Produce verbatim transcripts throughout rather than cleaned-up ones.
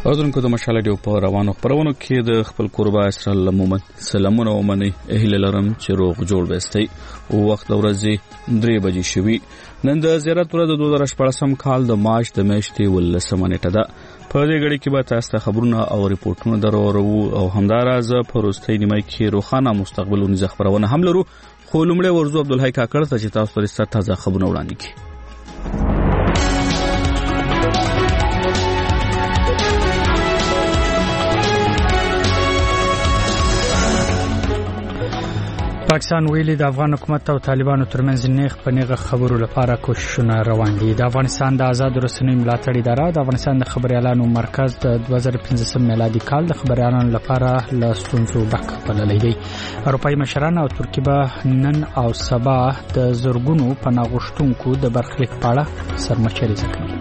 اوردونکو د مشاله دی په روانو خبرونو کې د خپل قربا اسرائیل مومن سلامونه ومني اهل لرم چې روغ جوړ وستي او وخت ورځې درې بجې شوي نن د زیارت ورځ د دوه زره شپږم کال د مارچ د میاشتې ولسمه نیټه ده په دې غړي کې به تاسو ته خبرونه او ریپورتونه درورو او همداراز په روستۍ نیمه کې روخانه مستقبلونی خبرونه هم لرو خو لومړی ورزو عبدالحی کاکړ ته چې تاسو لري تازه خبرونه وړاندې کړي پاکستان ویلي د افغان حکومت او طالبانو ترمنځ نیغ په نیغه خبرو لپاره کوششونه روان دي. د افغانستان د آزاد رسنیو ملاتړ اداره د افغانستان د خبريالانو مرکز د دوه زره پنځه میلادي کال د خبريالانو لپاره له ستونزو ډک بللی دی. اروپایي مشران او ترکیه به نن او سبا د زرګونو پناه غوښتونکو د برخلیک په اړه سرمشري کوي.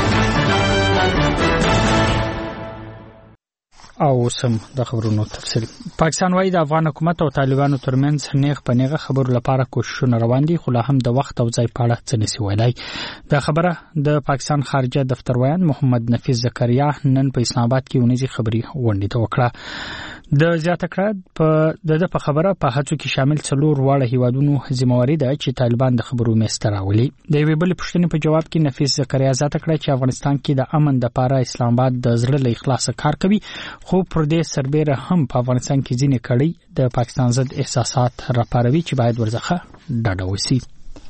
او سم د خبرونو تفصیل. پاکستان وايي د افغان حکومت او طالبانو ترمنځ نیغ په نیغه خبرو لپاره کوششونه روان دي خو لا هم د وخت او ځای په اړه څه نشي ویلای. د خبره د پاکستان خارجه دفتر ویان محمد نفیس زکریا نن په اسلام آباد کې ونیزي خبري غونډه ته وکړه. د زیاته کړه په د په خبره په هڅو کې شامل څلور واړه هیوادونو ذمہواری ده چې طالبان د خبرو مستراولي. د یوې بل پوښتنې په جواب کې نفیس زکریا زیاته کړه چې افغانستان کې د امن د لپاره اسلام آباد د زړه له اخلاص کار کوي خو پر دې سربېره هم په افغانستان کې ځینې کړي د پاکستان ضد احساسات راپاروي چې باید ورڅخه ډاډه وسی.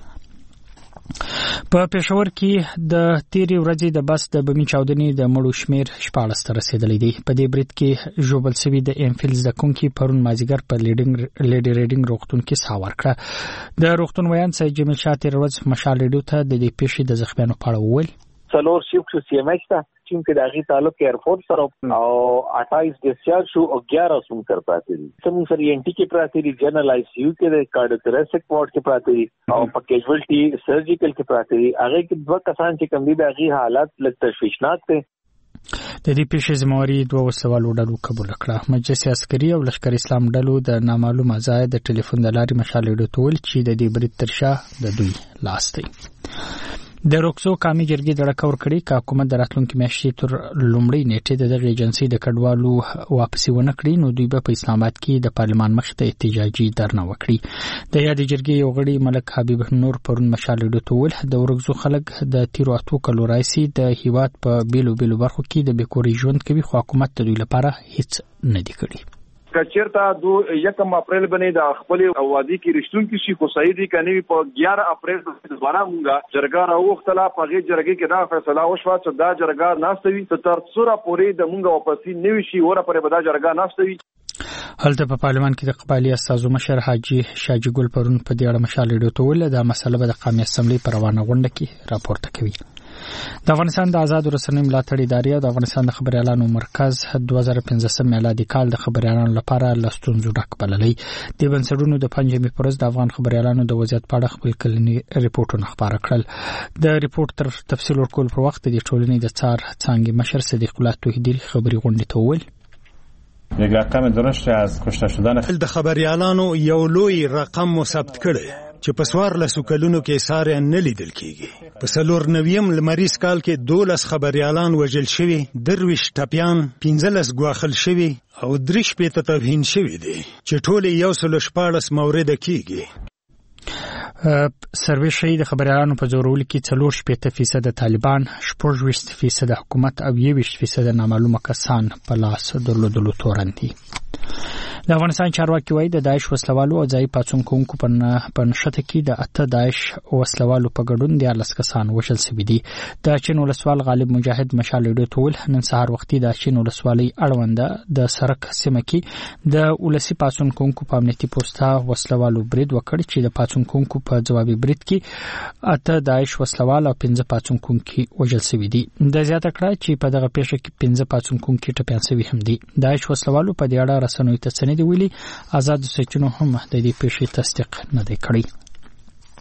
په پېښور کې د تیری ورځې د بس د بمی چاودنې د مړو شمیر شپاړس ته رسیدلی دی. په دې برید کې ژوبل شوی د امفیل زدهکونکي پرون مازیګر په لیډینګ لیډي ریډینګ روغتون کې ساور کړه. د روغتون ویان سید جمیل شاه تیر ورځ مشال ریډیو ته د دې پیښې د زخمیانو په اړه وویل. څلور شیفټ سی ام ایچ ته چون کې داغي تعلق ایرپورټ سره او اٹھائیس ډیسچارج شو او اګیارہ سوم کر پاتې دي. سم سر ان ټي کې پراته دي جنرال آی سی یو کې د کارډیوتوریسک وارډ کې پراته دي او په کیژوالټي سرجیکل کې پراته دي. هغه کې دوه کسان چې کم دي داغي حالات لږ تشویشناک دي. د دې پیښې ذمہواری دوه وسوالو ډلو قبول کړه. مجلس عسکري او لشکر اسلام ډلو د نامعلومه ځای د ټلیفون د لارې مشال ډوتول چې د دې برید ترشا د دوی لاس دی. د روکسو قومي جرګې د راکور کړي چې حکومت د راتلونکي میاشتې تر لومړۍ نیټې د دغه ایجنسی د کډوالو واپسی ونه کړي نو دوی به په اسلام آباد کې د پارلمان مخ ته احتجاجي درنه وکړي. د یادې جرګې یو غړي ملک حبیب نور پرون مشال ډوتول د ورکسو خلک د تیرو اتو کلو راځي د هیواد په بیلو بیلو برخو کې د بیکوري ژوند کوي خو حکومت د دوی لپاره هیڅ نه دی کړی. کچرتا دو یکم اپریل باندې د خپل اوادي کې رښتون کې شي خو سعیدی کني په اګیارہ اپریل دوباره مونږه جرګه راوختله په غي جرګه کې دا فیصله وشوه چې دا جرګه ناستوي تر څوره پورې د مونږه واپسی نوي شي وره پرې به دا جرګه ناستوي. هلته په پارلمان کې د قبایلی استازو مشر حاجی شاجی ګل پرون په دې اړه مشال ډوتول دا مسله به د قومي اسمبلی پر روانه غونډه کې راپورته کوي. د افغانستان د آزاد رسنیو ملاتړ ادارې د افغانستان د خبريالانو مرکز دوه زره پنځه میلادي کال د خبريالانو لپاره لستونزو ډک بللی. د بنسټونو د پنځمې پرز د افغان خبريالانو د وضعیت په اړه خپل کلنی ریپورتونه خبره کړل. د ریپورت تر تفصیل ورکول پر وخت د ټولنې د څار څنګه مشر صدیق الله توحیدی خبري غونډه ته وویل. یک رقم درشت از کشته شدن د خبريالانو یو لوی رقم ثبت کړي چې په سوار لسو کلونو کې ساره نه لیدل کیږي. په سلور نویم لمریز کال کې دولس خبريالان وژل شوي، درویش ټپیان، پنځلس ګواښل شوي او درې شپېته توهین شوي دي چې ټول یو سل شپاړس مورد کیږي. سروې شي د خبريالانو په زورول کې څلور شپېته فیصد طالبان، شپږ ویشت فیصد حکومت او یوویشت فیصد نامعلومه کسان په لاس درلودلو تورن دي. د افغانستان چارواکي وايي د داعش وسلوالو او ځای پاتونکو په نشته کې د اته داعش وسلوالو په ګډون د لس کسان وشل شوي دي. د چین ولسوال غالب مجاهد مشال ډوتول نن سهار وختي د چین ولسوالۍ اړونده د سرک سیمه کې د ولسی پاتونکو په امنیتي پوسټا وسلوالو برید وکړ چې د پاتونکو په جوابي برید کې اته داعش وسلوال او پنځه پاتونکو وژل شوي دي. د زیاته کړه چې په دغه پیښه کې پنځه پاتونکو ټپيان شوي هم دي. داعش وسلوالو په دې اړه رسنوي ته دی ویلي آزاد سچنو هم د دې پیښې تصدیق نه دی کړی.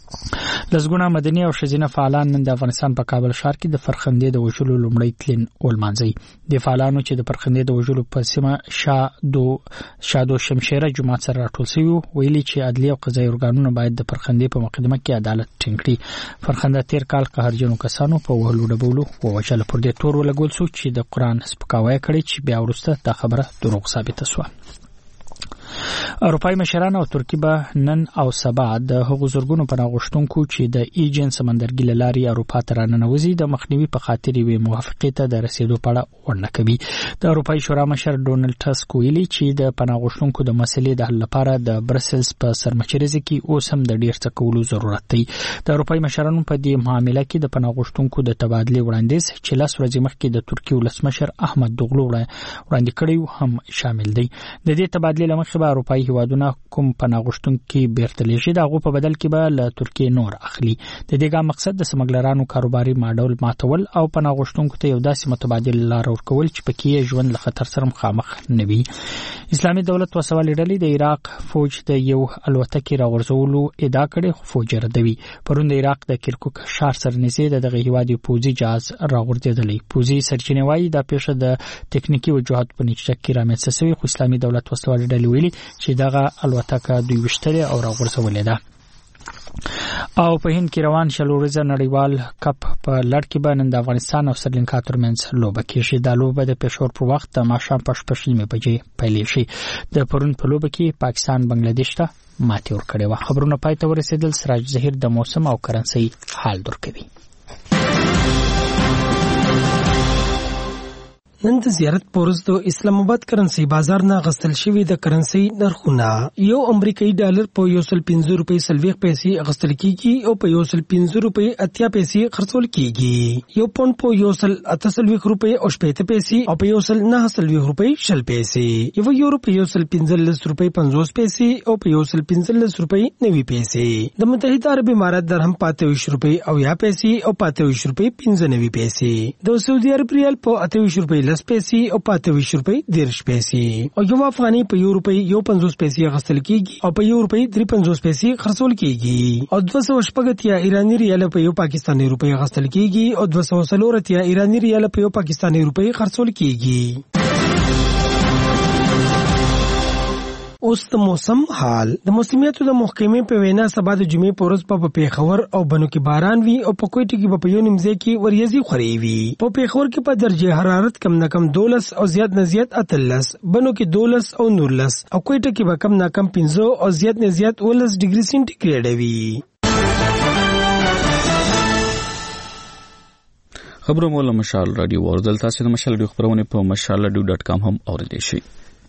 لزګونه مدني او شزینه فعالان نن د افغانستان په کابل ښار کې د فرخندې د وژلو لومړی تلین ولمانځي. د فعالانو چې د فرخندې د وژلو په سیمه شادو شادو شمشيره جماعت سره راټول شوی ویلي چې عدلي او قضایي ارګانونه باید د فرخندې په مقدمه کې عدالت ټینګ کړي. فرخنده تیر کال قهرجنو کسانو په وهلو ډبولو ووجل پر دې تور ولګول شو چې د قران سپکاوی کړي چې بیا ورسته دا خبره دروغ ثابته شوه. اروپای مشران او ترکی به نن او سبا د هغو زورګونو پناه غوښتونکو چې د ایجن سمندرګي لاري اروپا ته راننوځي د مخنیوي په خاطر وی موافقه ته د رسیدو په اړه ورنه کوي. د اروپای شورا مشر ډونالد ټاسک ویلي چې د پناه غوښتونکو د مسلې د حل لپاره د برسلز په سرمچریزه کې اوس هم د ډیر څه کولو ضرورت دی. د اروپای مشرانو په دې معاملې کې د پناه غوښتونکو د تبادله وړاندیز چې لاس ورځې مخکې د ترکی ولسمشر احمد دوغلو وړاندې کړی هم شامل دی. د دې تبادله لمخې به اروپای هیوادونه کوم پناه غوښتونکي بیرته لېږي د هغو په بدل کې به له ترکیې نور اخلي. د دې ګام مقصد د سمګلرانو کاروباري ماډول ماتول او پناه غوښتونکو ته یو داسې متبادل لار ورکول چې پکې ژوند له خطر سره مخامخ نه وي. اسلامي دولت وسوالې ډلې د عراق فوج د یو الوتکې راغورځولو ادعا کړې خو فوج ردوي. پرون د عراق د کرکوک ښار سره نږدې دغه هیواد پوځي جهاز راغورځېدلی. پوځي سرچینې وايي دا پیښه د ټکنیکی وجوهات په نتیجه کې رامنځته شوې خو اسلامي دولت وسوالې ډلې ویلي چې دغه الوتکه دوی وشتلې او راغورځولې ده. او په هند کې روان شلوريزه نړیوال کپ په لړ کې به نن د افغانستان او سریلانکا ترمنځ لوبه کېږي. د لوبه د پېښور پر وخت د ماښام په شپږ نیمې بجې پیل شي. د پرون په لوبه کې پاکستان بنگلاديش ته ماتې ورکړې و. خبرونه پای ته ورسېدل. سراج ظهیر د موسم او کرنسي حال درکوي. نن د زیارت پورز د اسلام آباد کرنسي بازار نه غستل شوی د کرنسي نرخونه یو امریکایي ډالر په یو سل پنځه روپۍ سلويخ پیسې غستل کیږي او په یو سل پنځه روپۍ اتیا پیسې خرڅول کیږي. یو پوند په یو سل اته سلويخ روپۍ او شپږ پیسې او په یو سل نه سلويخ روپۍ شل پیسې. یو یورو په یو سل پنځه روپۍ پنځوس پیسې او په یو سل پنځه روپۍ نوي پیسې. د متحده عرب امارات درهم پاته ویش روپۍ او یا پیسې او پاته ویش روپۍ پنځه نوي پیسې. د سعودي عرب ریال په اته ویش روپۍ لس پیسې او پاته ویش روپۍ دیرش پیسې. او یو افغاني په یو روپۍ یو پنځوس پیسې غستل کیږي او په یو روپۍ درې پنځوس پیسې خرڅول کیږي. او دوه سوه شپږ اتیا ایراني ریال په یو پاکستاني روپۍ غستل کیږي او دوه سوه څلور اتیا ایراني ریال په یو پاکستاني روپۍ خرڅول کیږي. اوس د موسم حال. د موسمیاتو د محکمې په وینا سبا د جمعې په ورځ په پیښور او بنو کې باران وي او په کوټه کې په یو نیمځای کې وریځي خوري وي. په پیښور کې په درجه حرارت کم نه کم دولس او زیات نه زیات اتلس، بنو کې دولس او نورلس او کوټه کې به کم نه کم پنځه او زیات نه زیات ولس ډیګري سنټیګریډ وي. خبرو مولا مشال رادیو ورزل تاسو د مشال رادیو خبرونه په مشال رادیو ډاټ کام هم اوریدئ شئ.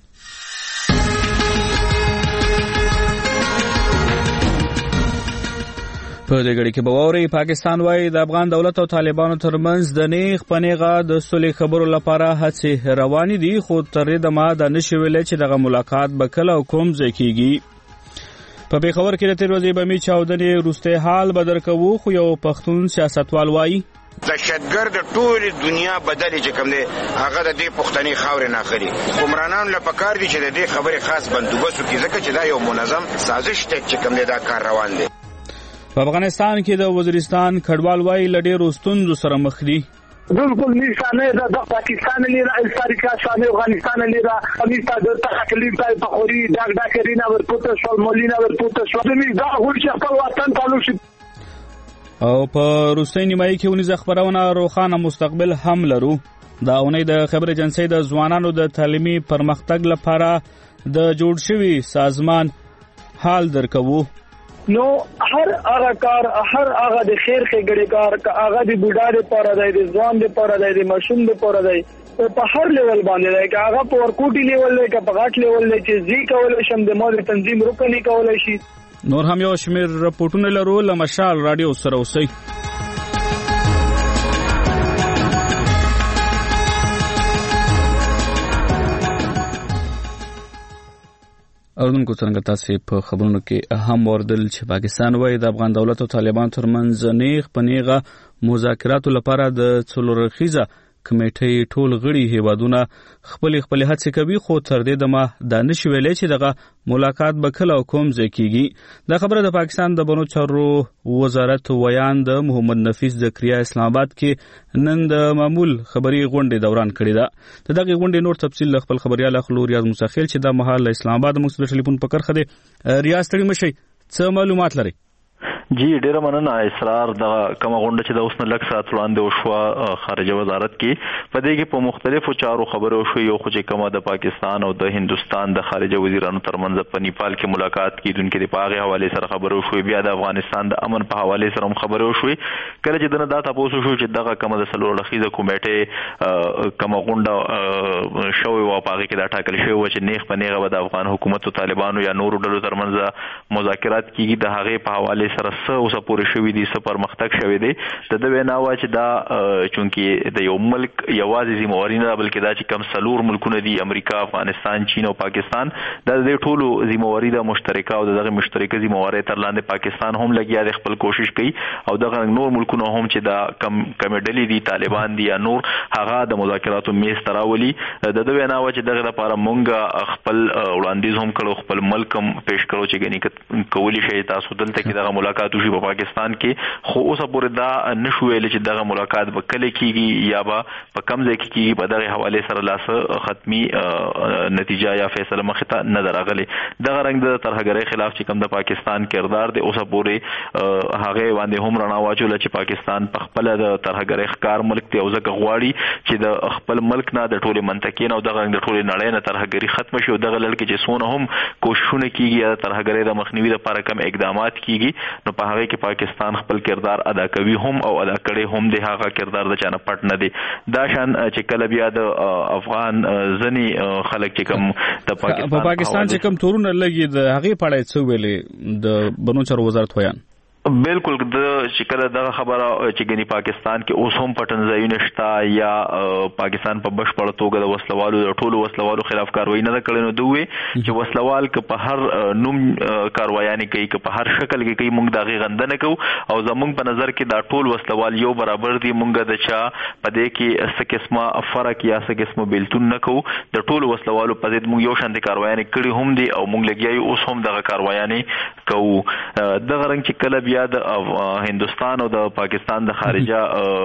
په دې غړي کې بووري پاکستان وايي د افغان دولت او طالبانو ترمنځ د نیغ پنیغه د صلح خبرو لپاره هڅې روانې دي خو تر دې ما د نشویل چې دغه ملاقات به کله کوم ځای کیږي. په پیښور کې د تیر ورځې بمی چاودنې روسته حال بدر کوو خو یو پښتون سیاستوال وايي دهشتګرد د ټول دنیا بدلې چې کوم دی هغه د دې پښتني خاورې نه اخلي. عمرانان له پکار دي چې د دې خبرې خاص بندوبست وکړي ځکه چې دا یو منظم سازش ته چې کوم دی دا کار روان دی. په افغانستان کې د وزیرستان کډوال وايي لډې روستون سره مخ دي. بالکل نیسانه د پاکستان لیرا استاریکا شان افغانستان لیرا امیتا د تحقیق پای په خوري داګ داکرینا ورپوت شول مولینا ورپوت شول دې دا هوښ خپل وطن تعلق شي. او په روسي نیمایي کې ونیز خبرونه روخانه مستقبل هم لرو. دا اونۍ د خبر ایجنسی د ځوانانو د تعلیمي پرمختګ لپاره د جوړ شوی سازمان حال درکوو. نو هر هغه کار هر هغه د خیر ښېګړې کار که هغه د بوډا لپاره دی د ځوان لپاره دی د ماشوم لپاره دی او په هر لیول باندې دی که هغه په ورکوټي لیول دی که په غټ لیول دی چې زی کولی شم د ما د تنظیم رکنې کولی شي. نور هم یو شمېر رپورټونه لرو له مشال راډیو سره اوسئ. اردوونکو څنګه تاسو په خبرونو کې اهم وردل چې پاکستان وايي د افغان دولت او طالبان ترمنځ نیغ پنیغه مذاکراتو لپاره د څلورخیزه کمیټې ټول غړي هیوادونه خپل خپل هڅې کوي خو تر دې دمه دا نشي ویلې چې دغه ملاقات به کله کوم ځای کیږي دا خبره د پاکستان د بنو چارو وزارت ویان د محمد نفیس زکریا اسلام آباد کې نن د معمول خبري غونډې دوران کړی دا د دغه غونډې نور تفصیل خپل خبريال اخلو ریاض موسیخیل چې د محل اسلام آباد موږ ټلیفون پکړ خده ریاض تړي مشي څه معلومات لري جی ډیره مننه اسرار د کوم غونډه چې د اوسنه لک سات وړاندې وشو خارجه وزارت کې په دې کې په مختلفو چارو خبرو شو یو خو چې کومه د پاکستان او د هندستان د خارجه وزیرانو ترمنځ په نیپال کې ملاقات کیدونکې د پاغه حواله سره خبرو شو بیا د افغانستان د امن په حواله سره هم خبرو شو کله چې دنه دا تاسو شو چې دغه کومه د سلور لخیزه کمیټه کومه غونډه شوی و پاغه کې دا ټاکل شوی و چې نیغ په نیغه د افغان حکومت او طالبانو یا نورو ډلو ترمنځ مذاکرات کیږي د هغه په حواله سره اوسه پورې شوې دي څه پرمختګ شوی دی د دوی نه وا چې دا چونکی د یو ملک یوازې ذمہواری نه بلکې دا چې کم سلور ملکونه دي امریکا افغانستان چین او پاکستان د دې ټولو ذمہواری د مشترکه او دغه مشترکه ذمہواری تر لاندې پاکستان هم لګیا د خپل کوشش کوي او دغه نور ملکونه هم چې دا کم کمیډلی دي طالبان دي یا نور هغه د مذاکراتو میز تراولي د دوی نه وا چې دغه لپاره مونږ خپل وړاندیز هم کړو خپل ملک هم پیش کړو چې غنی کولی شي تاسو دلته کې دغه ملاقات وشي په پاکستان کې خو اوسه پورې دا نشو ویل چې دغه ملاقات به کله کیږي یا به په کم ځای کې کیږي په دغه حواله سره لاس ختمي نتیجه یا فیصله مخه ته نه درغلي دغه رنګ د ترهګرۍ خلاف چې کوم د پاکستان کردار دی اوسه پورې هغه باندې هم رڼا واچول چې پاکستان په خپل د ترهګرۍ ښکار ملک ته اوسه غواړي چې د خپل ملک نه د ټوله منطقې نه او دغه رنګ د ټوله نړۍ نه ترهګری ختم شي او دغه لړ کې چې سونه هم کوششونه کیږي د ترهګرۍ د مخنیوي لپاره کم اقدامات کیږي نو په هغه کې پاکستان خپل کردار ادا کوي هم او ادا کړي هم د هغه کردار د چانه پټ نه دی دا شان چې کله بیا د افغان ځنی خلک چې کوم د پاکستان په پاکستان چې کوم تورونه لګي د هغه پړای څو ویلې د بنو چارو وزارت ویان بالکل د شکل دغه خبره چې ګنی پاکستان کې اوس هم پټنځایونه شته یا پاکستان په بشپړ توګه د وسلوالو د ټولو وسلوالو خلاف کاروایی نه کړي نو دوی چې وسلوال ک په هر نوم کاروایانه کوي ک په هر شکل کې کوي موږ دغه غندنه کوو او زموږ په نظر کې دا ټول وسلوال یو برابر دي موږ د چا په دې کې څه قسمه فرق یا څه قسمه بیلتون نه کوو د ټولو وسلوالو په ضد موږ یو شان دي کاروایانه کړي هم دي او موږ لګیای اوس هم دغه کاروایانه کوو دغه رنګ چې کله بیا د هندستان او د پاکستان د خارجه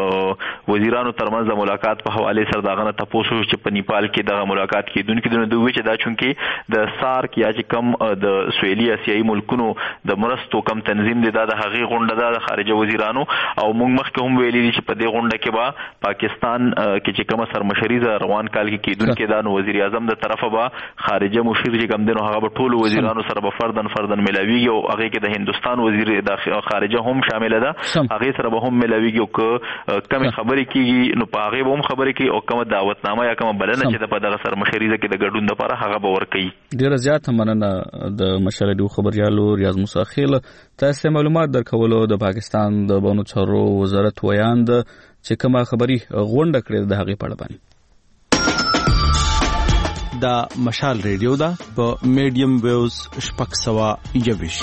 وزیرانو ترمنځ د ملاقات په حواله سره داغه تاسو چې په نیپال کې دغه ملاقات کیدونکې د دوی چې دا چونکی د سارک یا چې کم د سویلي اسیایي ملکونو د مرستو کم تنظیم دی دا د هغې غونډه د خارجه وزیرانو او موږ مخکې هم ویلي چې په دې غونډه کې به پاکستان کې چې کومه سرمشري روان کال کې کیدونکې دا نو وزیر اعظم د طرفه به خارجه مشیر چې کوم دنو هغه ټول وزیرانو سره به فردن فردن ملاویږي او هغه کې د هندستان وزیر د خارجه هم شامل ده هغه سره به هم ملاویږي او کوم خبرې کیږي نو په هغه به هم خبرې کوي او کوم دعوتنامه یا کوم بلنه چې د په دغه سره مشریزه کې د ګډون لپاره هغه به ورکړي ډیره زیاته مننه د مشرډو خبريالو ریاض موسیخیل تاسو معلومات درکولو د پاکستان د بانو چارو وزارت ویان د چې کومه خبري غونډه کړې د هغه په اړه باندې دا مشال ریډیو دا په میډیم ویوز شپږ سوه یوویش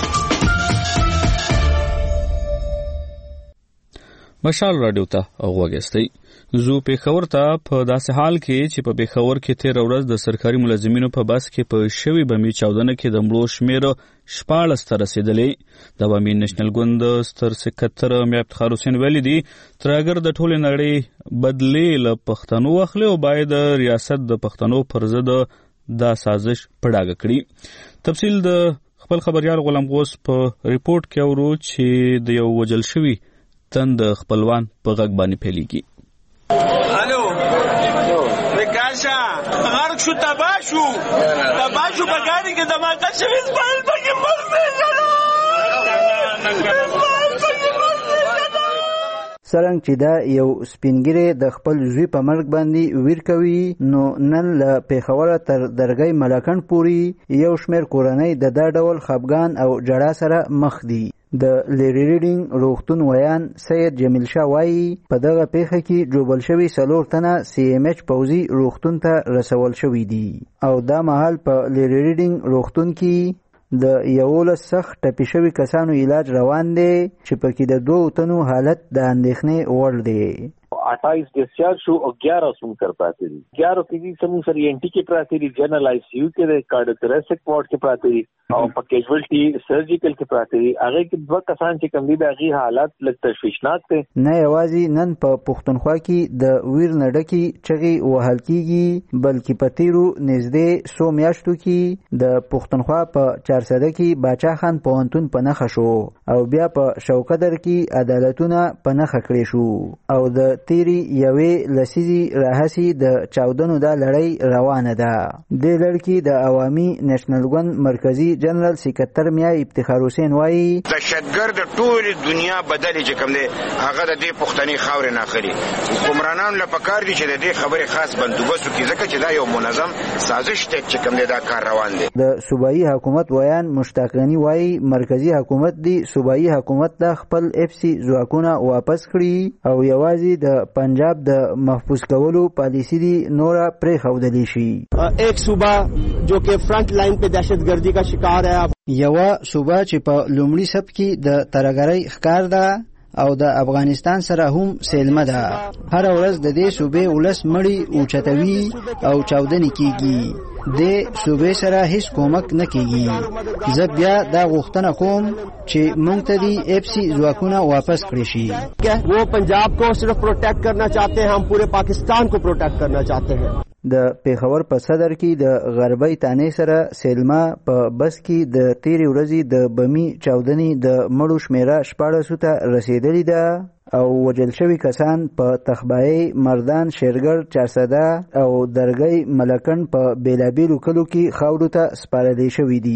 مشال رادیو ته وګورئ زو پیښور ته په داسې حال کې چې په پیښور کې تیر ورځ د سرکاري ملازمینو په بس کې په شوی بمی چاودنه کې د مړو شمیر شپاړس ته رسیدلې د بمی نېشنل ګوند ستر سکتر مې افتخار حسین ویلي دي تر اگر د ټولې نړۍ بدلې له پښتنو واخلي او باید ریاست د پښتنو پر ضد دا سازش پړاګه کړي تفصیل د خپل خبريال غلام غوس په ریپورت کې اورو چې د یو وجل شوی تند خپلوان په غږ باندې پھیلیږي الو وکاشا غرق شو تباشو تباشو بګاری کې دماغه شوی سپایل پکې مرسته سرنګ چې دا یو سپینګری د خپل زوی په مرګ باندې ویر کوي نو نن له پیښور تر درګۍ ملکن پوری یو شمیر کورنۍ د دا ډول خپګان او جړا سره مخ دي د لیری ریډینګ روغتون ویان سید جمیل شاه وایي په دغه پیښه کې جوبل شوي څلور تنه سی ایم ایچ پوځي روغتون ته رسول شوي دي او دا مهال په لیری ریډینګ روغتون کې د یولس سخت ټپي شوي کسانو علاج روان دی چې پکې د دوو تنو حالت د اندېښنې وړ دی अट्ठाईस discharge show और ग्यारह सुन कर पाते रही ग्यारह की समूह सर एनटी के प्राते रही जनरल आईसीयू के कार्डियोथोरेसिक वार्ड के प्राते रही और कैजुअल्टी सर्जिकल के प्राते रही आगे के दो कसान چې کم دي د هغې حالات لږ تشویشناک دي. نه یوازې نن په پښتونخوا کې د ویر نډکې چغې وهل کېږي بلکې په تیرو نږدې څو میاشتو کې د پښتونخوا په چارسده کې باچا خان پوهنتون په نښه شو او بیا په شوکدر کې عدالتونه په نښه کړې شو او د تیرې یوې لسیزې راهیسې د چاودنو دا لړۍ روانه ده. دې لړ کې د عوامي نیشنل ګوند مرکزي جنرال سکرټر میا افتخار حسین وایي دهشتګرد ټول دنیا بدلې چې کوم دی هغه د دې پښتني خاورې نه اخلي. حکمرانانو له پکار دي چې د دې خبرې خاص بندوبست وکړي ځکه چې دا یو منظم سازش دی چې کوم دی دا کار روان دی. د صوبایي حکومت ویان مشتاق غني وایي مرکزی حکومت دی صوبایي حکومت د خپل اف سی ځواکونه واپس کړي او یوازې د پنجاب د محفوظ کولو پالیسی دی نورا پرې خودلی شي. ایک صوبہ جو کہ فرنٹ لائن په دهشتګردي کا شکار ہے یوه صوبه چې په لومړي سب کې د ترګرۍ ښکار ده او د افغانستان سره هم سیلمه ده. هر ورځ د دې صوبې ولس مړی اوچتوي او چاودنې کیږي. د صوبې سره هیڅ کومک نه کیږي. زه بیا دا غوښتنه کوم چې موږ ته دی اف سی ځواکونه واپس کړی شي. वो पंजाब को सिर्फ प्रोटेक्ट करना चाहते हैं, हम पूरे पाकिस्तान को प्रोटेक्ट करना चाहते हैं. د پیښور په صدر کې د غربي تانې سره سیلما په بس کې د تیرې ورځې د بمی چاودنې د مړو شمیره شپاړسو ته رسیدلې ده او وجل شوي کسان په تخبایي مردان شیرګر چارسده او درګۍ ملکن په بیلابیلو کلو کې خاورو ته سپارل شوي دي.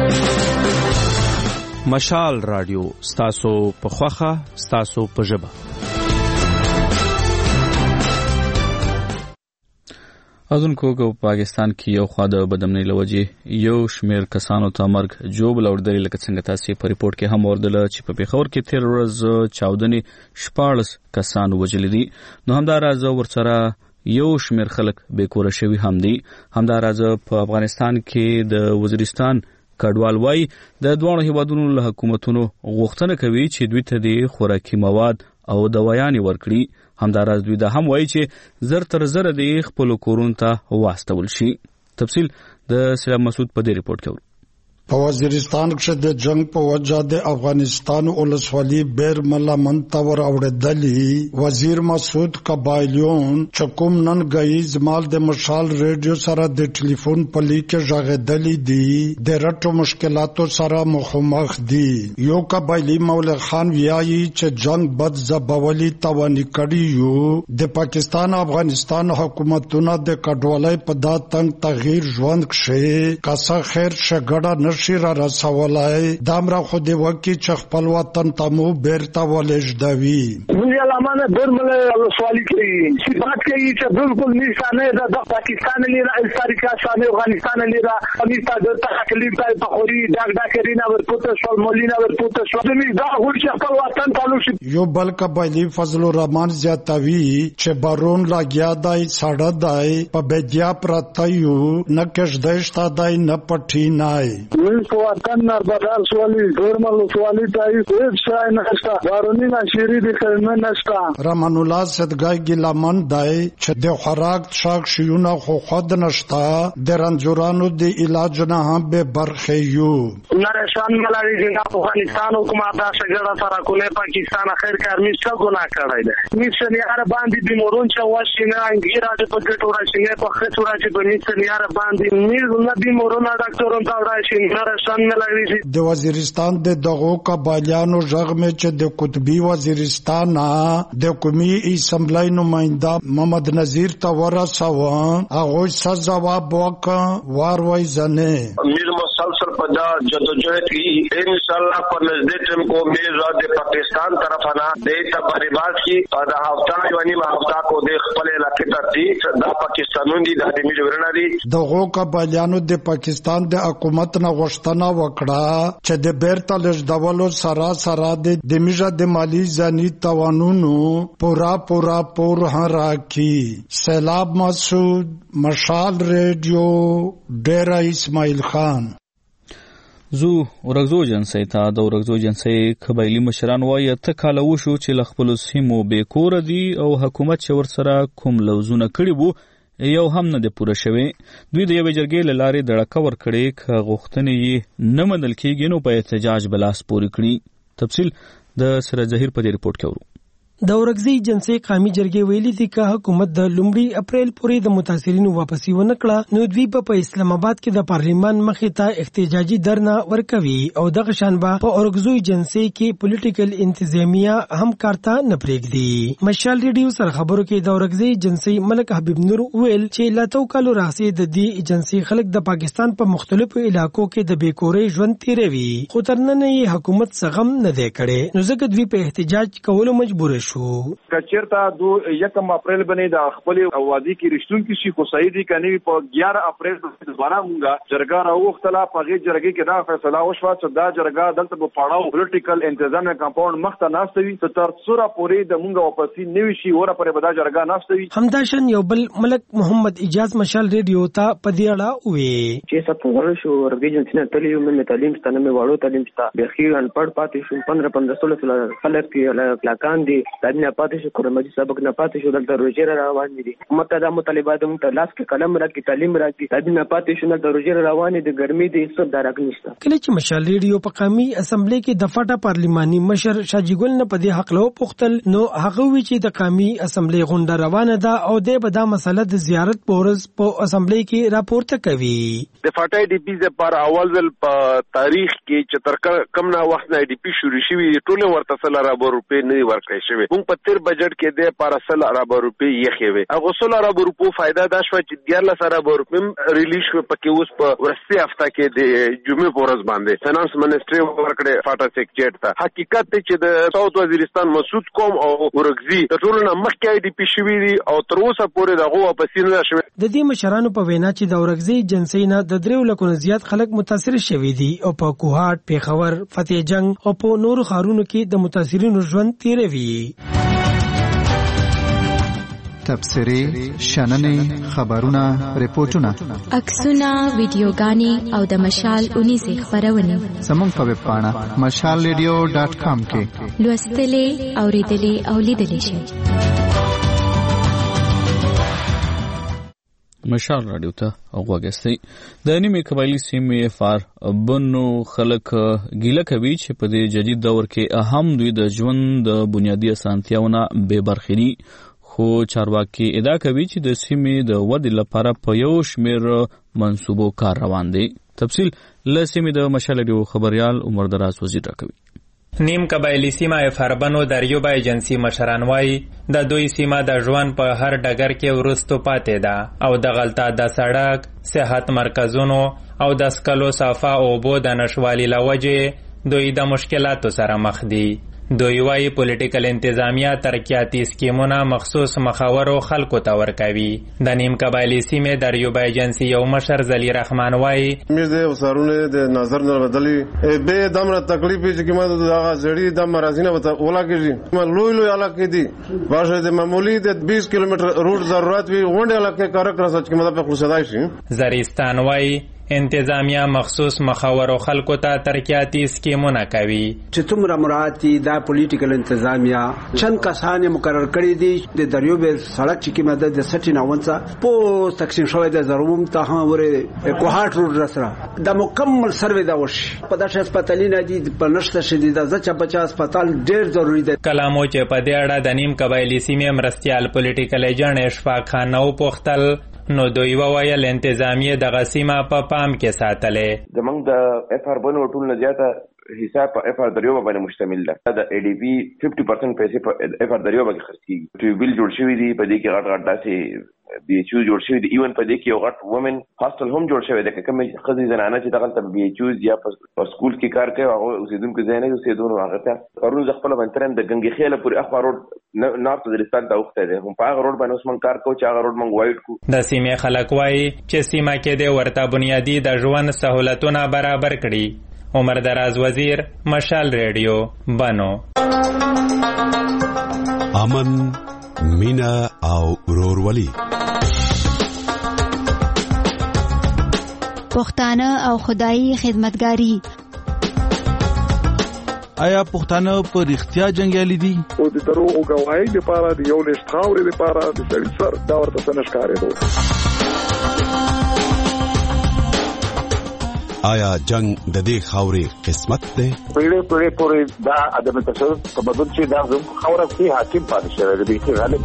مشال رادیو ستاسو په خوخه ستاسو په ژبه. اذن کو پاکستان کې یو خوا د بدامنۍ لوجې یو شمیر کسانو ته مرګ جوب لوړدلې لکه څنګه تاسو په ریپورت کې هم اوردل چې په پیښور کې تیر ورځ چاودنې شپاړس کسان وژل دي. نو همداراز ورسره یو شمیر خلک بیکوره شوي هم دي. همداراز په افغانستان کې د وزیرستان کډوال وای د دوه هیوادونو له حکومتونو غوښتنه کوي چې دوی ته د خوراکي مواد او دوايانې ورکړي. همداراز دوی دا هم وایي چې زر تر زر د خپل کورون ته واستول شي. تفصیل د سلام مسعود په دې ریپورت کې. په وزیرستان کې د جنگ په وجه د افغانستان ولسوالۍ بیر ملا منتور اوړدلی وزیر مسعود قبایلیون چکم نن غیز مال د مشال ریډیو سره د ټلیفون په لیکه ژغېدلی دي د رټو مشکلاتو سره مخامخ دي. یو قبایلی مولا خان ویایي چې جنگ بد زبولی توانی کړی یو د پاکستان افغانستان حکومتونو د کډوالۍ په داتنګ تغییر ژوند کې کاسه خیر شګړه شیر رسولای دامرا خود وکی چې خپل وطن ته مو بیرته ولېږدوي. موږ علامه برمل ولسوالۍ کې چې بات کوي چې بالکل نشانه ده د پاکستان لیرا تاریخ شانه افغانستان لیرا امیتا د تحقیق پای په خوري داګ دا کرینا ورپوت شول مولینا ورپوت شول دې دا هول چې خپل وطن ته لوشي. یو بل قبایلی فضل الرحمن زیاتوي چې بارون لاګیا دای ساړه دای په بيدیا پرتایو نه کښدشتا دای نه پټی نای. ویس وطن نربدار سوالی برمل سوالی تایی هیچ شای نشتا بارونی نشیری دی کلمه نشتا. رمان الله صدقای گیلمان دای چې د خوراک شاک شیونه خو خود نشتا د رنجورانو د علاج نه هم به برخه یو. نرشان ملاری جنگا افغانستان حکومت دا شگرده سره کنه پاکستان خیر کارمی چه گناه کردای ده میسنیار باندی بیمورون چه واشینه انگیر آجه پا گتو راشینه پا خطو راجه با میسنیار باندی میز بیمورون دکترون داورایشین د وزیرستان د دغو قبایلیانو ژغ مې چې د قطبی وزیرستان د قومي اسمبلی نماینده محمد نذیر ته ورساوه هغه څه جواب وکړ واروي ځنه میر مسلسل پدا جدوجہد کی انشاءاللہ پر نزدیک ټیم کو میرا د پاکستان طرف نه د تبریبات کی دا هفته یعنی ما هفته کو د خپل علاقې ته دي د پاکستانونو دي د دې ورنه دي دغو قبایلیانو د پاکستان د حکومت نه غوښتنه وکړه چې د بیرته لږدولو سره سره د میژه د مالی ځاني توانونو پورا پورا پور راکړي. سیلاب مسعود مشال ریډیو ډیرا اسماعیل خان. زو ورغزو جنسي ته د ورغزو جنسي قبایلی مشران وایي ته کاله وشو چې له خپلو سیمو بېکوره دي او حکومت چې ورسره کوم لوزونه کړي وو یو هم نه دی پوره شوی. دوی د یوې جرګې له لارې دړکه ورکړې که غوښتنې یې نه منل کېږي نو په احتجاج به لاس پورې کړي. تفصیل د سراج ظهیر په دې ریپورټ کې اورو. د ورغزي جنسي قومي جرګې ویلي دي چې حکومت د لومړي اپریل پورې د متاثرینو واپسی ونه کړه نو دوی په اسلام آباد کې د پارلیمان مخې ته احتجاجي درنه ورکوي او دغه شان به په ورغزي جنسي کې پولیټیکل انتظامیه هم کارته نه پرېږدي. مشال ریډیو سره خبرو کې د ورغزي جنسي ملک حبیب نور ویل چې لاتو کالو راځي د دې جنسي خلک د پاکستان په مختلفو علاقو کې د بیکورې ژوند تیروي خو تر نن یې حکومت څه غم نه دی کړی نو ځکه دوی په احتجاج کولو مجبور شو. کچرتا دو یکم اپریل باندې د خپل اوادي کې رښتون کې شي خو صحیح دي کني په یازده اپریل دوباره مونږه جرګه راوختله په غي جرګه کې دا فیصله وشوه چې دا جرګه دلته په پاړاو پولیټیکل انتظامیه کمپاوند مخته ناستوي تر څوره پورې د مونږه واپسی نوي شي وره پرې به دا جرګه ناستوي. همداشن یو بل ملک محمد اجاز مشال ریډیو ته په دې اړه وی چې څه په ورشو ورګي جنسي تلیو مې تعلیم ستنه مې واړو تعلیم ستا بخي ان پړ پاتې شو پندرہ پندرہ سولہ سولہ خلک کې پلاکان دي تعلیم پاتې شو کورمجي سبق نه پاتې شو دلته روزي روان دي حکومت دا مطالبات هم ته لاس کې قلم راکړي تعلیم راکړي تعلیم نه پاتې شو دلته روزي روان دي ګرمي دي څه درک نشته. کله چې مشال ریډیو په قومي اسمبلی کې د فاټا پارلیماني مشر شاجګل نه په دې حق له پوښتل نو هغه وی چې د قومي اسمبلی غونډه روانه ده او د به دا مسله د زیارت پورز په اسمبلی کې راپورته کوي. د فاټا ډي پی ز پر اول ځل په تاریخ کې چې تر کم نه وخت نه ډي پی شروع شوی ټول ورته سل ارب روپے نه ورکړی شوی موږ په تیر بجټ کې د پارسل ارب روپے یې خوي هغه سل ارب روپو فائدہ دا شو چې دیارلس ارب روپے ریلیز شو پکې اوس په ورسته هفته کې د جمعې پورز باندې فینانس منسټري ورکړي فاټا سیکریټ ته حقیقت چې د ساوث وزیرستان مسعود قوم او ورغزي د ټولو نه مخکې ډي پی شوی دي او تر اوسه پورې دغه واپسی نه شوی. د دې مشرانو په وینا چې د ورغزي جنسي نه د دریو لکو زیات خلک متاثر شوي دي او په کوهاټ پیښور فتح جنگ او په نورو ښارونو کې د متاثرینو ژوند تیروي. تبصرې شننې خبرونه ریپورتونه عکسونه ویډیوګانې او د مشال اونیزې خبرونه زموږ په ویب پاڼه مشال ریډیو ډاټ کام کې لوستلې اوریدلې او لیدلې شئ. مشال رادیو ته وګورئ. د نیمه قبایلی سیمې فار بنو خلک ګیله کوي چې په دې جدید دور کې اهم دوی د ژوند د بنیادی اسانتیاونه بې برخې دي خو چارواکي ادعا کوي چې د سیمې د ودې لپاره په یو شمېر منصوبو کار روان دی. تفصیل له سیمې د مشال رادیو خبريال عمر دراز وزیر راکوي. نیم قبایلی سیمه فاربنو دریوبا ایجنسی مشران وای د دوی سیمه د ژوند په هر ډګر کې ورستو پاتې ده او د غلطه د سړک صحت مرکزونو او د سکلو صفا او بو د نشوالي لوجه دوی د مشکلاتو سره مخ دي. دوی وای پولیټیکل انتظامیه ترقیاتی سکیمونه مخصوص مخاورو خلکو ته ورکوي. د نیم قبایلی سیمه دریوبا ایجنسی یو مشر زلی رحمان وای میر د وسارونه د نظر نه بدلی به دمره تکلیف چې کومه د زړی د مرزینه وته ولا کېږي لوی لوی علاقې دي واشه د معمولی د بیس کیلومتر روټ ضرورت وي غونډه علاقې کار کړه چې کومه په خصوصای شي. زریستان وای انتظامیه مخصوص مخاورو خلکو ته ترقیاتی سکیمونه کوي چې څومره مراتي دا پولیټیکل انتظامیه چند کسان مقرر کړي دي د دریوب سړک چې کومه د سټی ناونڅه په تقسیم شوی د زروم ته هم وره کوهاټ روډ رسره د مکمل سروې دا وشي په داسې هسپتالونه دي په نشته شدید د ځچا بچا هسپتال ډیر ضروری دی. کلامو چې په دې اړه د نیم قبایلی سیمې مرستيال پولیټیکل ایجنټ اشفاق خان نو پوښتل نو دوی وویل انتظامیه د غسیمه په پام کې ساتلې. زمونږ د اف آر بنو ټول نه زیاته حساب په اف آر دریوبه باندې مشتمل ده. د ای ډي بي پچاس پرسنټ پیسې په اف آر دریوبه کې خرڅ کیږي. ټیوبل جوړ شوی دی په دې کې غټ غټ داسې بي ایچ یو جوړ شوی دی. ایون په دې کې یو غټ وومن هاستل هم جوړ شوی دی. کومې ښځې زنانه چې دغلته بي ایچ یو یا په سکول کې کار کوي هغه اوسیدونکو ځای نه اوسیدونکو هغه ته پرون ز خپل بنترن د گنگي خیله پورې اخبار روډ نارت وزیرستان ته وخته دی. هم په هغه روډ باندې اوس موږ کار کوو چې هغه روډ موږ وایډ کو. د سیمې خلک وایي چې سیمه کې د ورته بنیادی د ژوند سہولتونه برابر کړي. عمر دراز وزیر مشال ریډیو بنو. امن مینا او ورورولي پښتانه او خدایي خدمتګاری آیا پښتانه په رښتیا جنگیالي دي؟ او د دروغ غواړي لپاره د یو لښت خاورې لپاره د سړي سر دا ورته څه نشکارېدو. آیا جنگ د دې خاورې قسمت دی؟ پیړې پیړې پورې دا عدم تشدد تمدن چې دا زموږ خاوره کې حاکم پاتې شوی دی چې غالب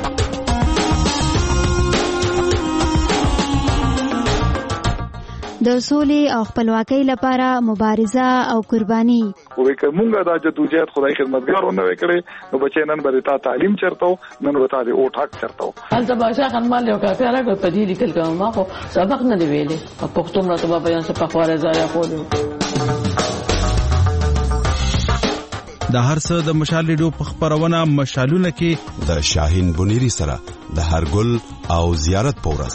د سولې او خپلواکۍ لپاره مبارزه او قرباني. وې کومه دا جدوجہد خدای خدمتګارونه وکړي نو بچي نن به تا تعلیم چرته نن به تا د او ټاک چرته البته باشا خنمال یو کافي راغو په دې لیکل کوم ما خو سبق نه دی ویلې په پښتو مرته په بیان څه په خواره ځای خو د هر څه د مشال ریډیو په خبرونه مشالونه کې د شاهین بنيري سره د هرګل او زیارت پورس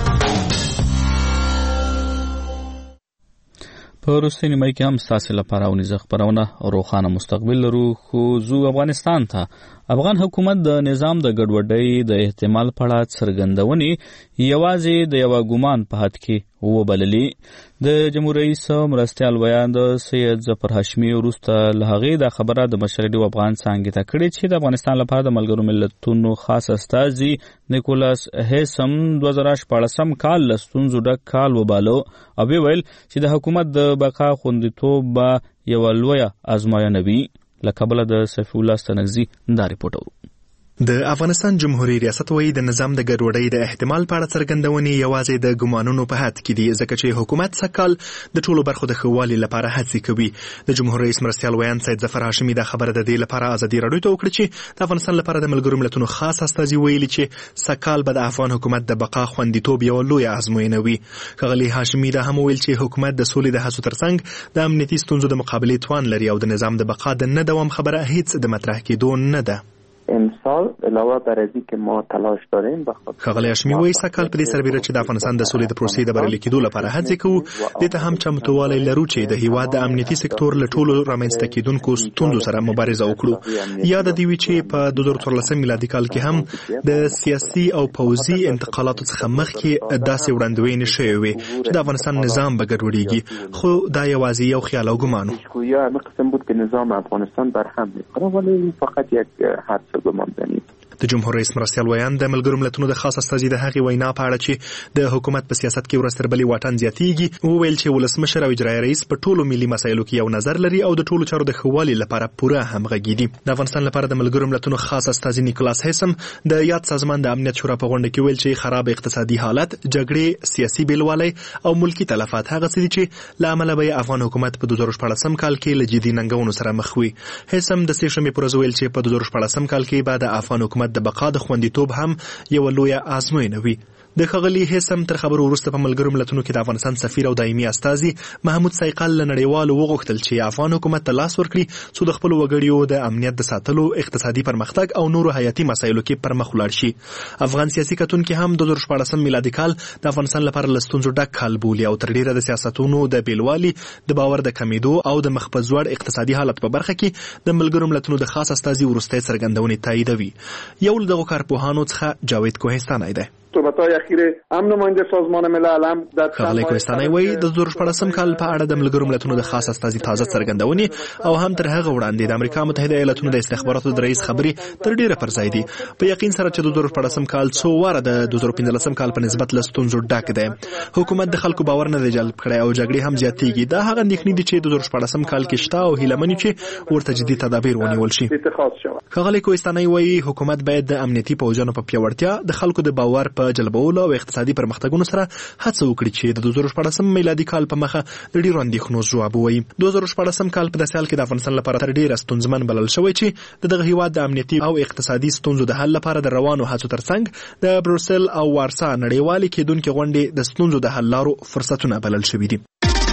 په وروستي نیمه کې هم ستاسو لپاره ونیزه خبرونه روښانه مستقبل لرو. خو زو افغانستان ته افغان حکومت د نظام د ګډوډۍ د احتمال په اړه څرګندونې یوازې د یو ګومان په حد کې وبللې. د جمهوریت رئیس مرستیال ویان د سید ظفر هاشمي وروسته له هغې دا خبره د مشر ډیو افغان څانګې ته کړې چې د افغانستان لپاره د ملګرو ملتونو خاص استازي نیکولاس هیسم دوه زره شپاړسم کال له ستونزو ډک کال وباله او ویل چې د حکومت د بقا خوندیتوب به یوه لویه ازموینه وي. له کابله د سفیع الله ستنګزي دا رپورټ اورو. د افغانستان جمهوریت ریاست وایي د نظام د ګډوډۍ د احتمال په اړه څرګندونې یوازې د ګمانونو په حد کې دي ځکه چې حکومت سکهال د ټولو برخو د ښه والي لپاره هڅې کوي. د جمهوریت رئیس مرستیال ویان سید ظفر هاشمي دا خبره د دې لپاره ازادي راډیو ته وکړه چې د افغانستان لپاره د ملګرو ملتونو خاص استازي ویلي چې سکهال به د افغان حکومت د بقا خوندیتوب یوه لویه ازموینه وي. ښاغلي هاشمي دا هم ویل چې حکومت د سولې د هڅو ترڅنګ د امنیتي ستونزو د مقابلې توان لري او د نظام د بقا د نه دوام خبره هیڅ د مطرح کېدو نه ده. امسال علاوه بر از اینکه ما تلاش داریم بخاطر ښاغلی هاشمي وایي سکهال په دې سربیره چې د افغانستان د سولې د پروسې د بریالي کېدو لپاره هڅې کوو دې ته هم چمتووالی لرو چې د هیواد د امنیتي سکتور له ټولو رامنځته کېدونکو ستونزو سره مبارزه وکړو. یاد دې وي چې په دوه زره څوارلسم میلادي کال کې هم د سیاسي او پوځي انتقالاتو څخه مخکې داسې وړاندوینې شوې وې چې د افغانستان نظام به ګډوډېږي خو دا یوازې یو خیال او ګمان و. یا قسم بود که نظام افغانستان برهم می‌خوره ولی فقط یک حدس گمان داریم. د جمهور رئیس مرستیال ویان د ملګرو ملتونو د خاص استازي د هغې وینا په اړه چې د حکومت په سیاست کې ورځ تر بلې واټن زیاتېږي وویل چې ولسمشر او اجرایي رئیس په ټولو ملي مسایلو کې یو نظر لري او د ټولو چارو د ښه والي لپاره پوره همغږي دي. د افغانستان لپاره د ملګرو ملتونو خاص استازي نیکولاس هیسم د یاد سازمان د امنیت شورا په غونډه کې ویل چې خراب اقتصادي حالت، جګړې، سیاسي بېلوالی او ملکي تلفات هغه څه دي چې له امله به افغان حکومت په دوه زره شپاړسم کال کې له جدي ننګونو سره مخ وي. هیسم د سې شنبې پر ورځ ویل چې په دوه زره شپاړسم کال کې به د افغان حکومت د بقا د خوندیتوب هم یو لویه آزموینه وي. د ښاغلي هیسم تر خبرو وروسته په ملګرو ملتونو کې د افغانستان سفیر او دایمي استازي محمود سایقل له نړیوالو وغوښتل چې افغان حکومت ته لاس ورکړي څو د خپلو وګړیو د امنیت د ساتلو، اقتصادي پرمختګ او نورو حیاتي مسایلو کې پرمخ ولاړ شي. افغان سیاسي کتونکي هم دوه زره شپاړسم میلادي کال د افغانستان لپاره له ستونزو ډک کال بولي او تر ډیره د سیاستونو د بیلوالي، د باور د کمیدو او د مخ په ځوړ اقتصادي حالت په برخه کې د ملګرو ملتونو د خاص استازي وروستۍ څرګندونې تاییدوي. یو له دغو کارپوهانو څخه جاوید کوهستانی دی. صحبت‌های اخیر امن نماینده سازمان ملل هم در ښاغلی کوهستانی وایي د دوه زره شپاړسم کال په اړه د ملګرو ملتونو د خاص استازي تازه څرګندونې او هم تر هغه وړاندې د امریکا متحده ایالاتونو د استخباراتو د رئیس خبرې تر ډیره پر ځای دي. په یقین سره چې د دوه زره شپاړسم کال څو واره د دوه زره پنځلسم کال په نسبت له ستونزو ډک دی. حکومت د خلکو باور نه دی جلب کړی او جګړې هم زیاتېږي. دا هغه اندېښنې دي چې د دوه زره شپاړسم کال کې شته او هیله مني چې ورته جدي تدابیر ونیول شي. ښاغلی کوهستانی وایي حکومت باید د امنیتي پوځونو په پیاوړتیا، د خلکو د باور په جلبولو او اقتصادي پرمختګونو سره هڅه وکړي چې د دوه زره شپاړسم میلادي کال په مخه د ډیرو اندېښنو ځواب ووایي. دوه زره شپاړسم کال په داسې حال کې د افغانستان لپاره تر ډیره ستونزمن بلل شوی چې د دغه هیواد د امنیتي او اقتصادي ستونزو د حل لپاره د روانو هڅو ترڅنګ د بروسل او وارسا نړیوالې کېدونکې غونډې د ستونزو د حل لارو فرصتونه بلل شوي دي.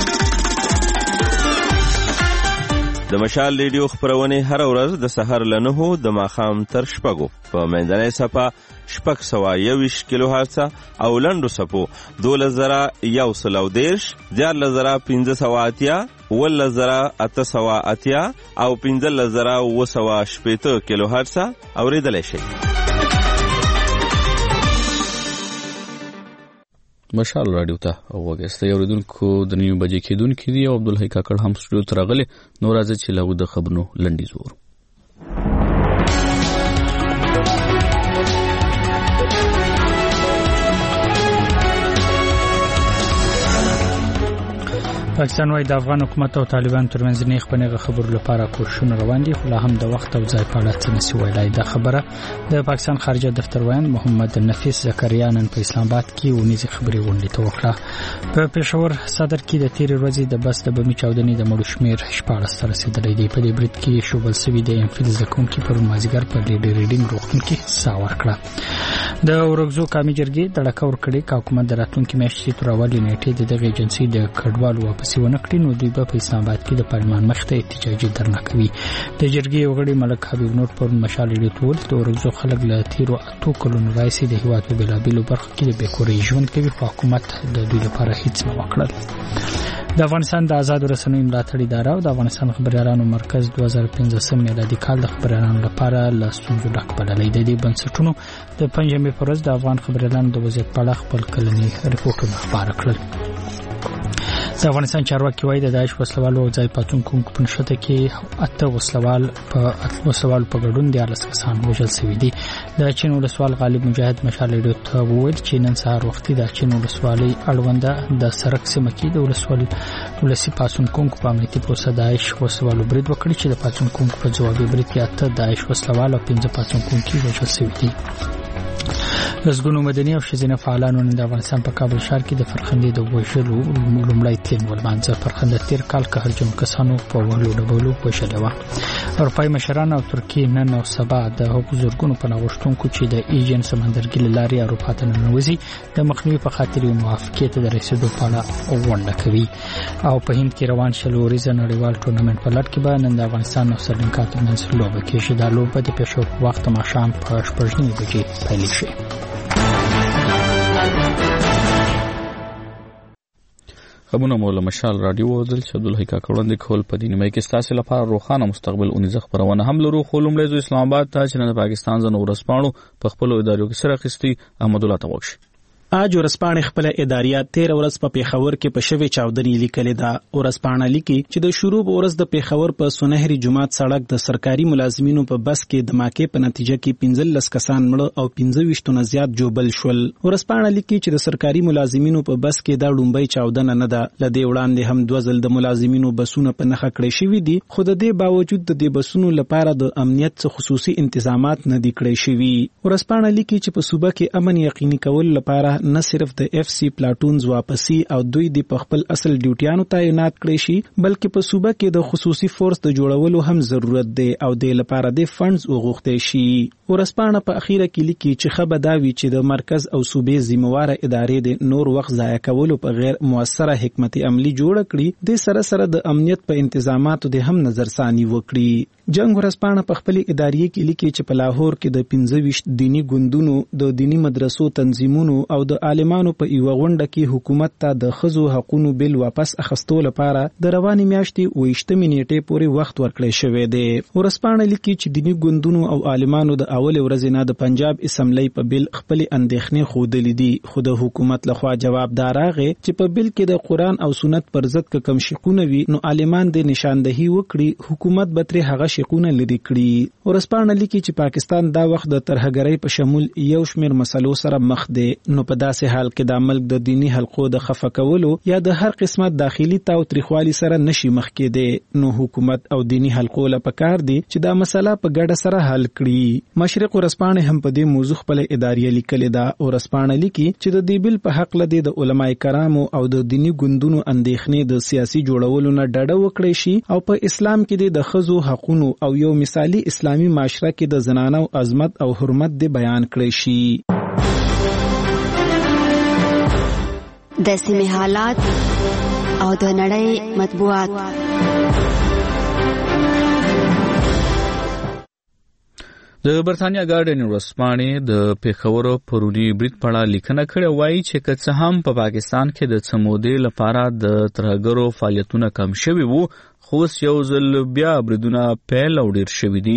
د مشال ریډیو خبرونه هر ورځ د سحر له نهو د ماښام تر شپږو په منځنۍ صفه شپږ سوه یوویشت کیلو هرڅه او لنډو صفو دولس زره یو سل او دېرش، دیارلس زره پنځه سوه اتیا، اوولس زره اته سوه اتیا او پنځلس زره اوه سوه شپېته کیلو هرڅه اورېدلی شئ. مشال رادیو ته وګورئ اوریدونکو د نیو بجې کېدونکو دی او عبدالحی کاکړ هم سټوډیو ته راغلی نو راځي چې له د خبرونو لنډیز وورو. پاکستان وايي د افغان حکومت او طالبان ترمنځ نیغ په نیغه خبرو لپاره کوښښونه روان دي، خو لا هم د وخت او ځای په اړه څه نشي ویلای. دا خبره د پاکستان خارجه دفتر وایي محمد نفیس زکریا نن په اسلام آباد کې ونیزي خبري غونډې ته وکړه. په پېښور صدر کې د تیرې ورځې د بس د بمي چاودنې د مړو شمیر شپاړس ته رسیدلی دی. په دې برید کې شوبل سوي د انفیل زکونکي پر مازیګر په ریډ ریډینګ روغتون کې ساه ورکړه. د اورګزو قومي جرګې د ډکور کړي چې حکومت د راتلونکي میاشتې تر اولې نیټې د دغه ایجنسي د کډوالو واپسې ونکړي نو دوی په اسلام آباد کې د پارلمان مخ ته احتجاجي درنه کوي. د جرګې وګړي ملک حبیب نور پر مشال ریډیو د اورګزو خلک له تیرو اتو کلونو راځي د هیواد په بلابلو برخو کې د بیکوري ژوند کوي، خو حکومت د دوی لپاره هیڅ نه وکړل. د افغانستان د آزاد رسنیو ملاتړ اداره او د افغانستان خبريالانو مرکز دوه زره پنځه میلادي کال د خبريالانو لپاره له ستونزو ډک بللی دی. د بنسټونو د پنځمې پر ورځ د افغان خبريالانو د وضعیت په اړه خپل کلني رپورټونه خپاره کړل. د افغانستان چارواکي وايي د داعش وسلوالو ځای پاتونکو په نشته کې اته وسلوال په اته وسلوال په ګډون د الس کسان وژل شوي دي. د چین ولسوال غالب مجاهد مشال ریډیو ته وویل چې نن سهار وختي د چین ولسوالۍ اړونده د سرک سیمه کې د ولسوالۍ ولسی پاتونکو په امنیتي پروسه داعش وسلوالو برید وکړي چې د پاتونکو په جوابي برید کې اته داعش وسلوال او پنځه پاتونکو کې وژل شوي دي. لسګونو مدني او ښځینه فعالانو نن د افغانستان په کابل ښار کې د فرخندې د وژلو لومړی تین ولمانځه. فرخنده تیر کال قهرجن کسانو په وهلو ډبولو وژلې وه. اروپایي مشران او ترکیې نن او سبا د هغو زرګونو پناه غوښتونکو چې د ایجن سمندرګي له لارې اروپا ته ننوځي د مخنیوي په خاطر یو موافقې ته د رسېدو په اړه غونډه کوي. او په هند کې روان شل اوريزه نړیوال ټورنمنټ په لړ کې به نن د افغانستان او سریلانکا ترمنځ لوبه کېږي. دا لوبه د پېښور په وخت ماښام په شپږ نیمې بجې پیلېږي. خبرونه مولا مشال رادیو ودل چې عبدالحی کاکړ وړاندې کول په دې نیمه کې ستاسو لپاره روښانه مستقبل اونیزه خبرونه هم لرو. خو لومړی زو اسلام آباد ته چې د پاکستان ځنو ورسپانو په خپل ادارو کې سره اخیستي احمد الله توغش اج ورسپانې خپل اداریات تیر ورځ په پیښور کې په شوی چاودنې لیکلې ده. ورسپانې لیکي چې د شروع ورځ د پیښور په سونهري جماعت سړک د سرکاري ملازمینو په بس کې د ماکې په نتیجه کې پنځلس کسان مړه او پنځه ویشت نه زیات جوبل شول. ورسپانې لیکي چې د سرکاري ملازمینو په بس کې دا لومبۍ چاودنه نه ده. لدې وړاندې هم دوه ځل د ملازمینو بسونه په نخښه کړې شوې دي، خو د دې باوجود د دې بسونو لپاره د امنیت څخه خصوصي تنظیمات نه دي کړې شوي. ورسپانې لیکي چې په صوبه کې امن یقیني کول لپاره نه صرف د اف سی پلاټونز واپسی او دوی د خپل اصل ډیوټیانو تعینات کړی شي، بلکې په صوبه کې د خصوصي فورس د جوړولو هم ضرورت دی او د لپاره د فندز وغوښتل شي. ورسپانه په اخیره کې لیکي چې خبر داوي چې د مرکز او صوبې ذمہواره ادارې د نور وخت ضایع کولو په غیر موثره حکمت عملی جوړ کړي، د سره سره د امنیت په تنظیماتو د هم نظر ثاني وکړي. جنگ ورسپانه په خپل ادارې کې لیکي چې په لاهور کې د پنځه ویشت دینی ګوندونو د دینی مدرسو تنظیمونو او د عالمانو په یو غونډه کې حکومت ته د خزو حقوقو بل واپس اخستو لپاره د رواني میاشتې ویشتمې نیټې پورې وخت ورکړی شوی دی. ورسپانه لیکي چې دینی ګوندونو او عالمانو د اول ورځې نه د پنجاب اسمبلی په بل خپل اندېښنې خودلې دي، خو د حکومت لخوا جواب داراغه چې په بل کې د قران او سنت پر ضد کم شقونه وي نو عالمان د نشاندهي وکړي، حکومت به تر هغه شقونه لري کړي. ورسپانه لیکي چې پاکستان دا وخت د ترهګرۍ په شمول یو شمېر مسلو سره مخ دی، نو په داسې حال کې د ملک د دینی حلقو د خفه کولو یا د هر قسمت داخلي تاو تریخوالي سره نشي مخ کېده، نو حکومت او دینی حلقو له پکار دي چې دا مسله په ګډه سره حل کړي. مشرق ورسپانه هم په دې موضوع خپل ادارې لیکلې ده. ورسپانه لیکي چې د دې بل په حق لدی د علماء کرامو او د دینی ګوندونو اندېښنې د سیاسي جوړولو نه ډډه وکړي شي او په اسلام کې د خزو حقوقو او یو مثالی اسلامی معاشره کې د زنانو عظمت او حرمت د بیان کړي شي. د سیمې حالات او د نړۍ مطبوعات. د برتانیا ګارډین ورسپانې د پیښور پرونی برید په اړه لیکنه کړې وایي چې که څه هم په پاکستان کې د څمودې لپاره د ترهګرو فعالیتونه کم شوي وو، خو یو ځل بیا بریدونه پیل او ډیر شوي دي.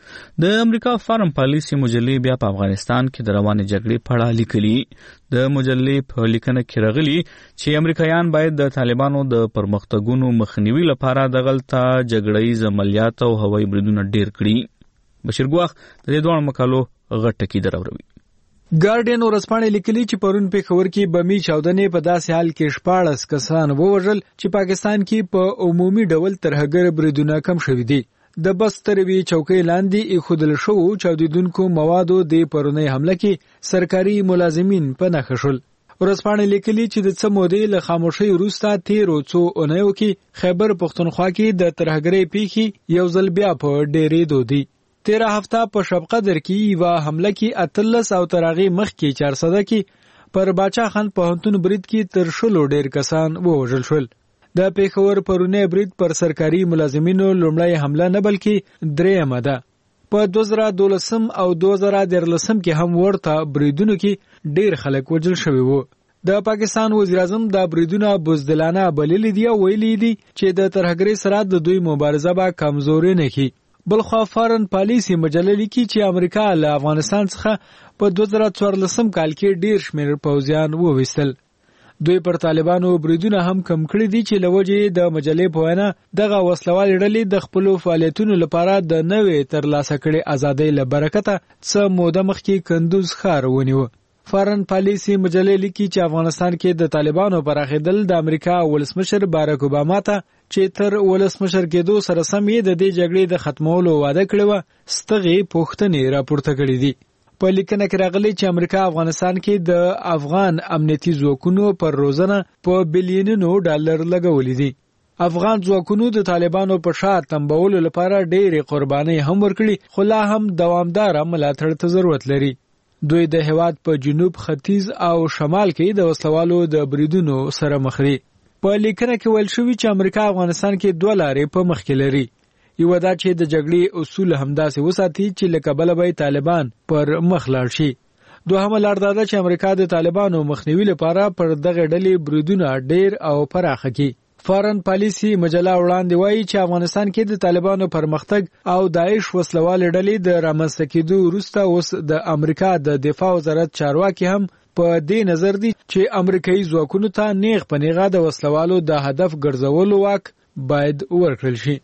د امریکا فارم پالیسي مجلې بیا په افغانستان کې د روانې جګړې په اړه لیکلي. د مجلې په لیکنه کې راغلي چې امریکایان باید د طالبانو د پرمختګونو مخنیوي لپاره دغلته جګړه‌یز عملیات او هوایي بریدونه ډیر کړي. بشیر ګواخ د دې دوه مقالو غټ ټکی دراوړي. ګارډین ورځپاڼې لیکلي چې پرون په خبر کې بمي چاودنې په داسې حال کې شپاړس کسان ووژل چې پاکستان کې په عمومي ډول ترهګر بریدونه کم شوي دي. د بس تروي چوکۍ لاندې ایښودل شوو چاودیدونکو موادو د پرونی حمله کې سرکاري ملازمین په نښه شول. ورځپاڼې لیکلي چې د څه مودې له خاموشۍ وروسته تیرو څو اونیو کې خیبر پښتونخوا کې د ترهګرۍ پیښې یو ځل بیا په ډېرېدو دي. تیرہ هفته په شب قدر کې یوه حمله کې اتلس او تر هغې مخکې چارسده کې پر باچا خان پوهنتون برید کې تر شلو ډېر کسان ووژل شول. د پېښور پرونی برید پر سرکاري ملازمینو لومړی حمله نه بلکې درېیمه ده. په دوه زره دولسم او دوه زره دیارلسم کې هم ورته بریدونو کې ډېر خلک وژل شوي وو. د پاکستان وزیر اعظم دا بریدونه بزدلانه بللي دي او ویلي دي چې د ترهګرۍ سره د دوی مبارزه به کمزوري نه کړي. بلخوا فارن پالیسي مجله لیکي چې امریکا له افغانستان څخه په دوه زره څوارلسم کال کې ډېر شمېر پوځیان وویستل. دوی پر طالبانو بریدونه هم کم کړي دي چې له وجې د مجلې په وینا دغه وسلوالې ډلې د خپلو فعالیتونو لپاره د نوې ترلاسه کړې ازادۍ له برکته څه موده مخکې کندوز ښار ونیو. فارن پالیسي مجلې لیکي چې افغانستان کې د طالبانو پراخېدل د امریکا ولسمشر باراک اوباما ته چې تر ولسمشر کېدو سره سم یې د دې جګړې د ختمولو وعده کړې وه ستغې پوښتنې راپورته کړې دي. په لیکنه کې راغلی چې امریکا افغانستان کې د افغان امنیتي ځواکونو پر روزنه په بلیونونو ډالر لګولې دي. افغان ځواکونو د طالبانو په شا تنبولو لپاره ډېرې قربانۍ هم ورکړي خو لا هم دوامداره ملاتړ ته ضرورت لري. دوی د هېواد په جنوب، ختیځ او شمال کې د وسلوالو د بریدونو سره مخ دي. په لیکنه کې ویل شوي چې امریکا افغانستان کې دوه لارې په مخ کې لري. یوه دا چې د جګړې اصول همداسې وساتي چې له کبله به طالبان پر مخ لاړ شي. دوهمه لار دا ده چې امریکا د طالبانو مخنیوي لپاره پر دغه ډلې بریدونه ډېر او پراخه کړي. فارن پالیسي مجله وړاندې وایي چې افغانستان کې د طالبانو پرمختګ او داعش وسلوالې ډلې د رامنځته کېدو وروسته اوس د امریکا د دفاع وزارت چارواکي هم په دې نظر دي چې امریکایي ځواکونو ته نیغ په نیغه د وسلوالو د هدف ګرځولو واک باید ورکړل شي.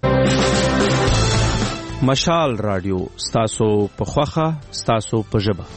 مشال رادیو ستاسو په خوخه ستاسو په ژبه.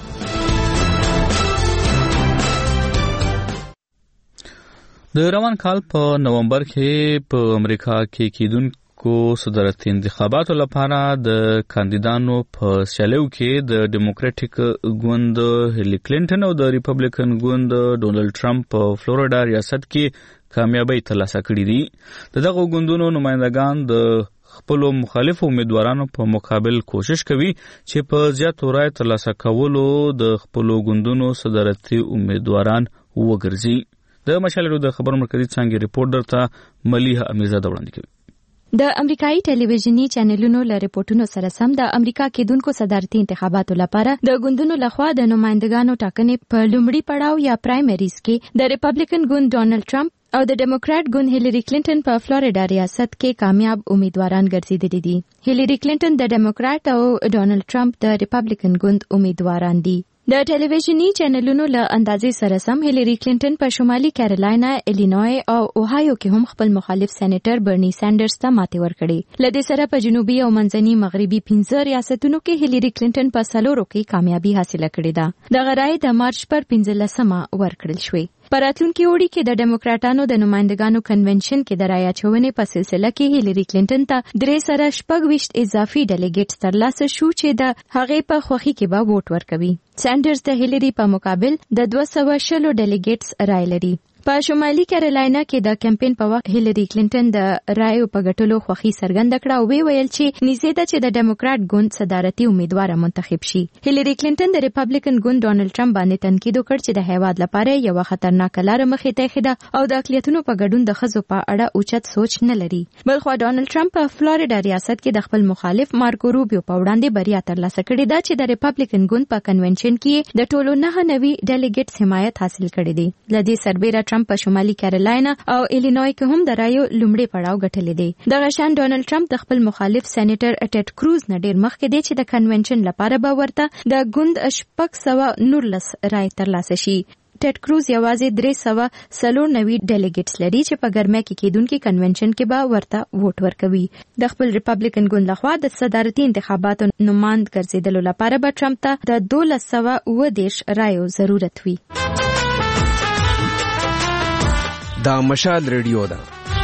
د روان کال په نومبر کې په امریکا کې کېدونکو صدارتي انتخاباتو لپاره د کاندیدانو په سیالیو کې د ډیموکراټیک ګوند هیلي کلینټن او د ریپبلیکن ګوند ډونالد ټرمپ په فلوریډا ریاست کې کامیابی ترلاسه کړې دي. د دغو ګوندونو نمائندگان د خپلو مخالفو امیدوارانو په مقابل کوشش کوي چې په زیاتو رای ترلاسه کولو د خپلو ګوندونو صدارتي امیدواران وګرځي. د مشال د خبرو مرکزي څانګې ریپورټ درته ملیحه امیرزاده وړاندې کوي. د امریکایي ټلویزیونی چینلونو له ریپورتونو سره سم د امریکا کېدونکو صدارتي انتخاباتو لپاره د ګوندونو لخوا د نمائندګانو ټاکنې په لومړي پړاو یا پرایمریز کې د ریپبلیکن ګوند ډونالد ټرمپ او د ډیموکرات ګوند هیلری کلینټن په فلوریډا ریاست کې کامیاب امیدواران ګرځېدلي دي. هیلری کلینټن د ډیموکرات او ډونالد ټرمپ د ریپبلیکن ګوند امیدواران دي. د ټلویزیونی چینلونو له اندازې سره سم هیلری کلینټن په شمالي کیرولاینا، الینوای او اوهایو کې هم خپل مخالف سېنیټر برني سانډرز ته ماتې ورکړې. له دې سره په جنوبي او منځني مغربي پنځه ریاستونو کې هیلری کلینټن په څلورو کې کامیابي حاصله کړې ده. دغه رای د مارچ پر پنځلسمه ورکړل شوې. په راتلونکي اوړي کې د ډیموکراټانو د نمائندګانو کنونشن کې د رای اچونې په سلسله کې هیلری کلینټن ته درې سره شپږ ویشت اضافي ډیلیګیټس ترلاسه شو چې د هغې په خوښي کې به ووټ ورکوي. سانډرز د هیلری په مقابل د دوه سوه شلو ډیلیګیټس رای لري. په شمالي کیرولاینا کې د کمپین په وخت هیلری کلینټن د رایو په ګټلو خوښي څرګنده کړه او وی ویل چې نږدې ده چې د ډیموکرات ګوند صدارتي امیدواره منتخب شي. هیلری کلینټن د ریپبلیکن ګوند ډونالد ټرمپ باندې تنقید وکړ چې د هیواد لپاره یو خطرناک لار مخې ته ایښې ده او د اقلیتونو په ګډون د ښځو په اړه اوچت سوچ نه لري. بلخوا ډونالد ټرمپ په فلوریډا ریاست کې د خپل مخالف مارکو روبیو په وړاندې بریا ترلاسه کړې ده چې د ریپبلیکن ګوند په کنونشن کې د ټولو نه نوي ډیلیګیټس حمایت حاصل کړی دی. له دې سربېره ډونالد ټرمپ په شمالي کیرولاینا او ایلینوی کې هم د رایو لومړی پړاو ګټلې دی. دغه شان ډونالد ټرمپ د خپل مخالف سېنیټر ټېډ کروز نه ډیر مخکې دی چې د کنونشن لپاره به ورته د ګوند شپږ سوه نولس رای ترلاسه شي. ټېډ کروز یوازې درې سوه څلور نوي ډیلیګیټس لري چې په ګرمۍ کې کېدونکي کنونشن کې به ورته ووټ ورکوي. د خپل ریپبلیکن ګوند لخوا د صدارتي انتخاباتو نماند ګرځېدلو لپاره به ټرمپ ته د دولس سوه اووه دېرش رایو ضرورت وي. دا مشال ریډیو ده.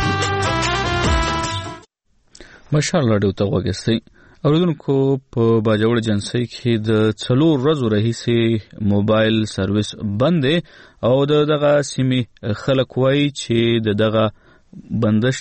مشال راډیو ته وګورئ. اوریدونکو په باجوړ جنسي کې د څلور ورځو راهیسې موبایل سرویس بند دی او د دغه سیمې خلک وایي چې د دغه بندش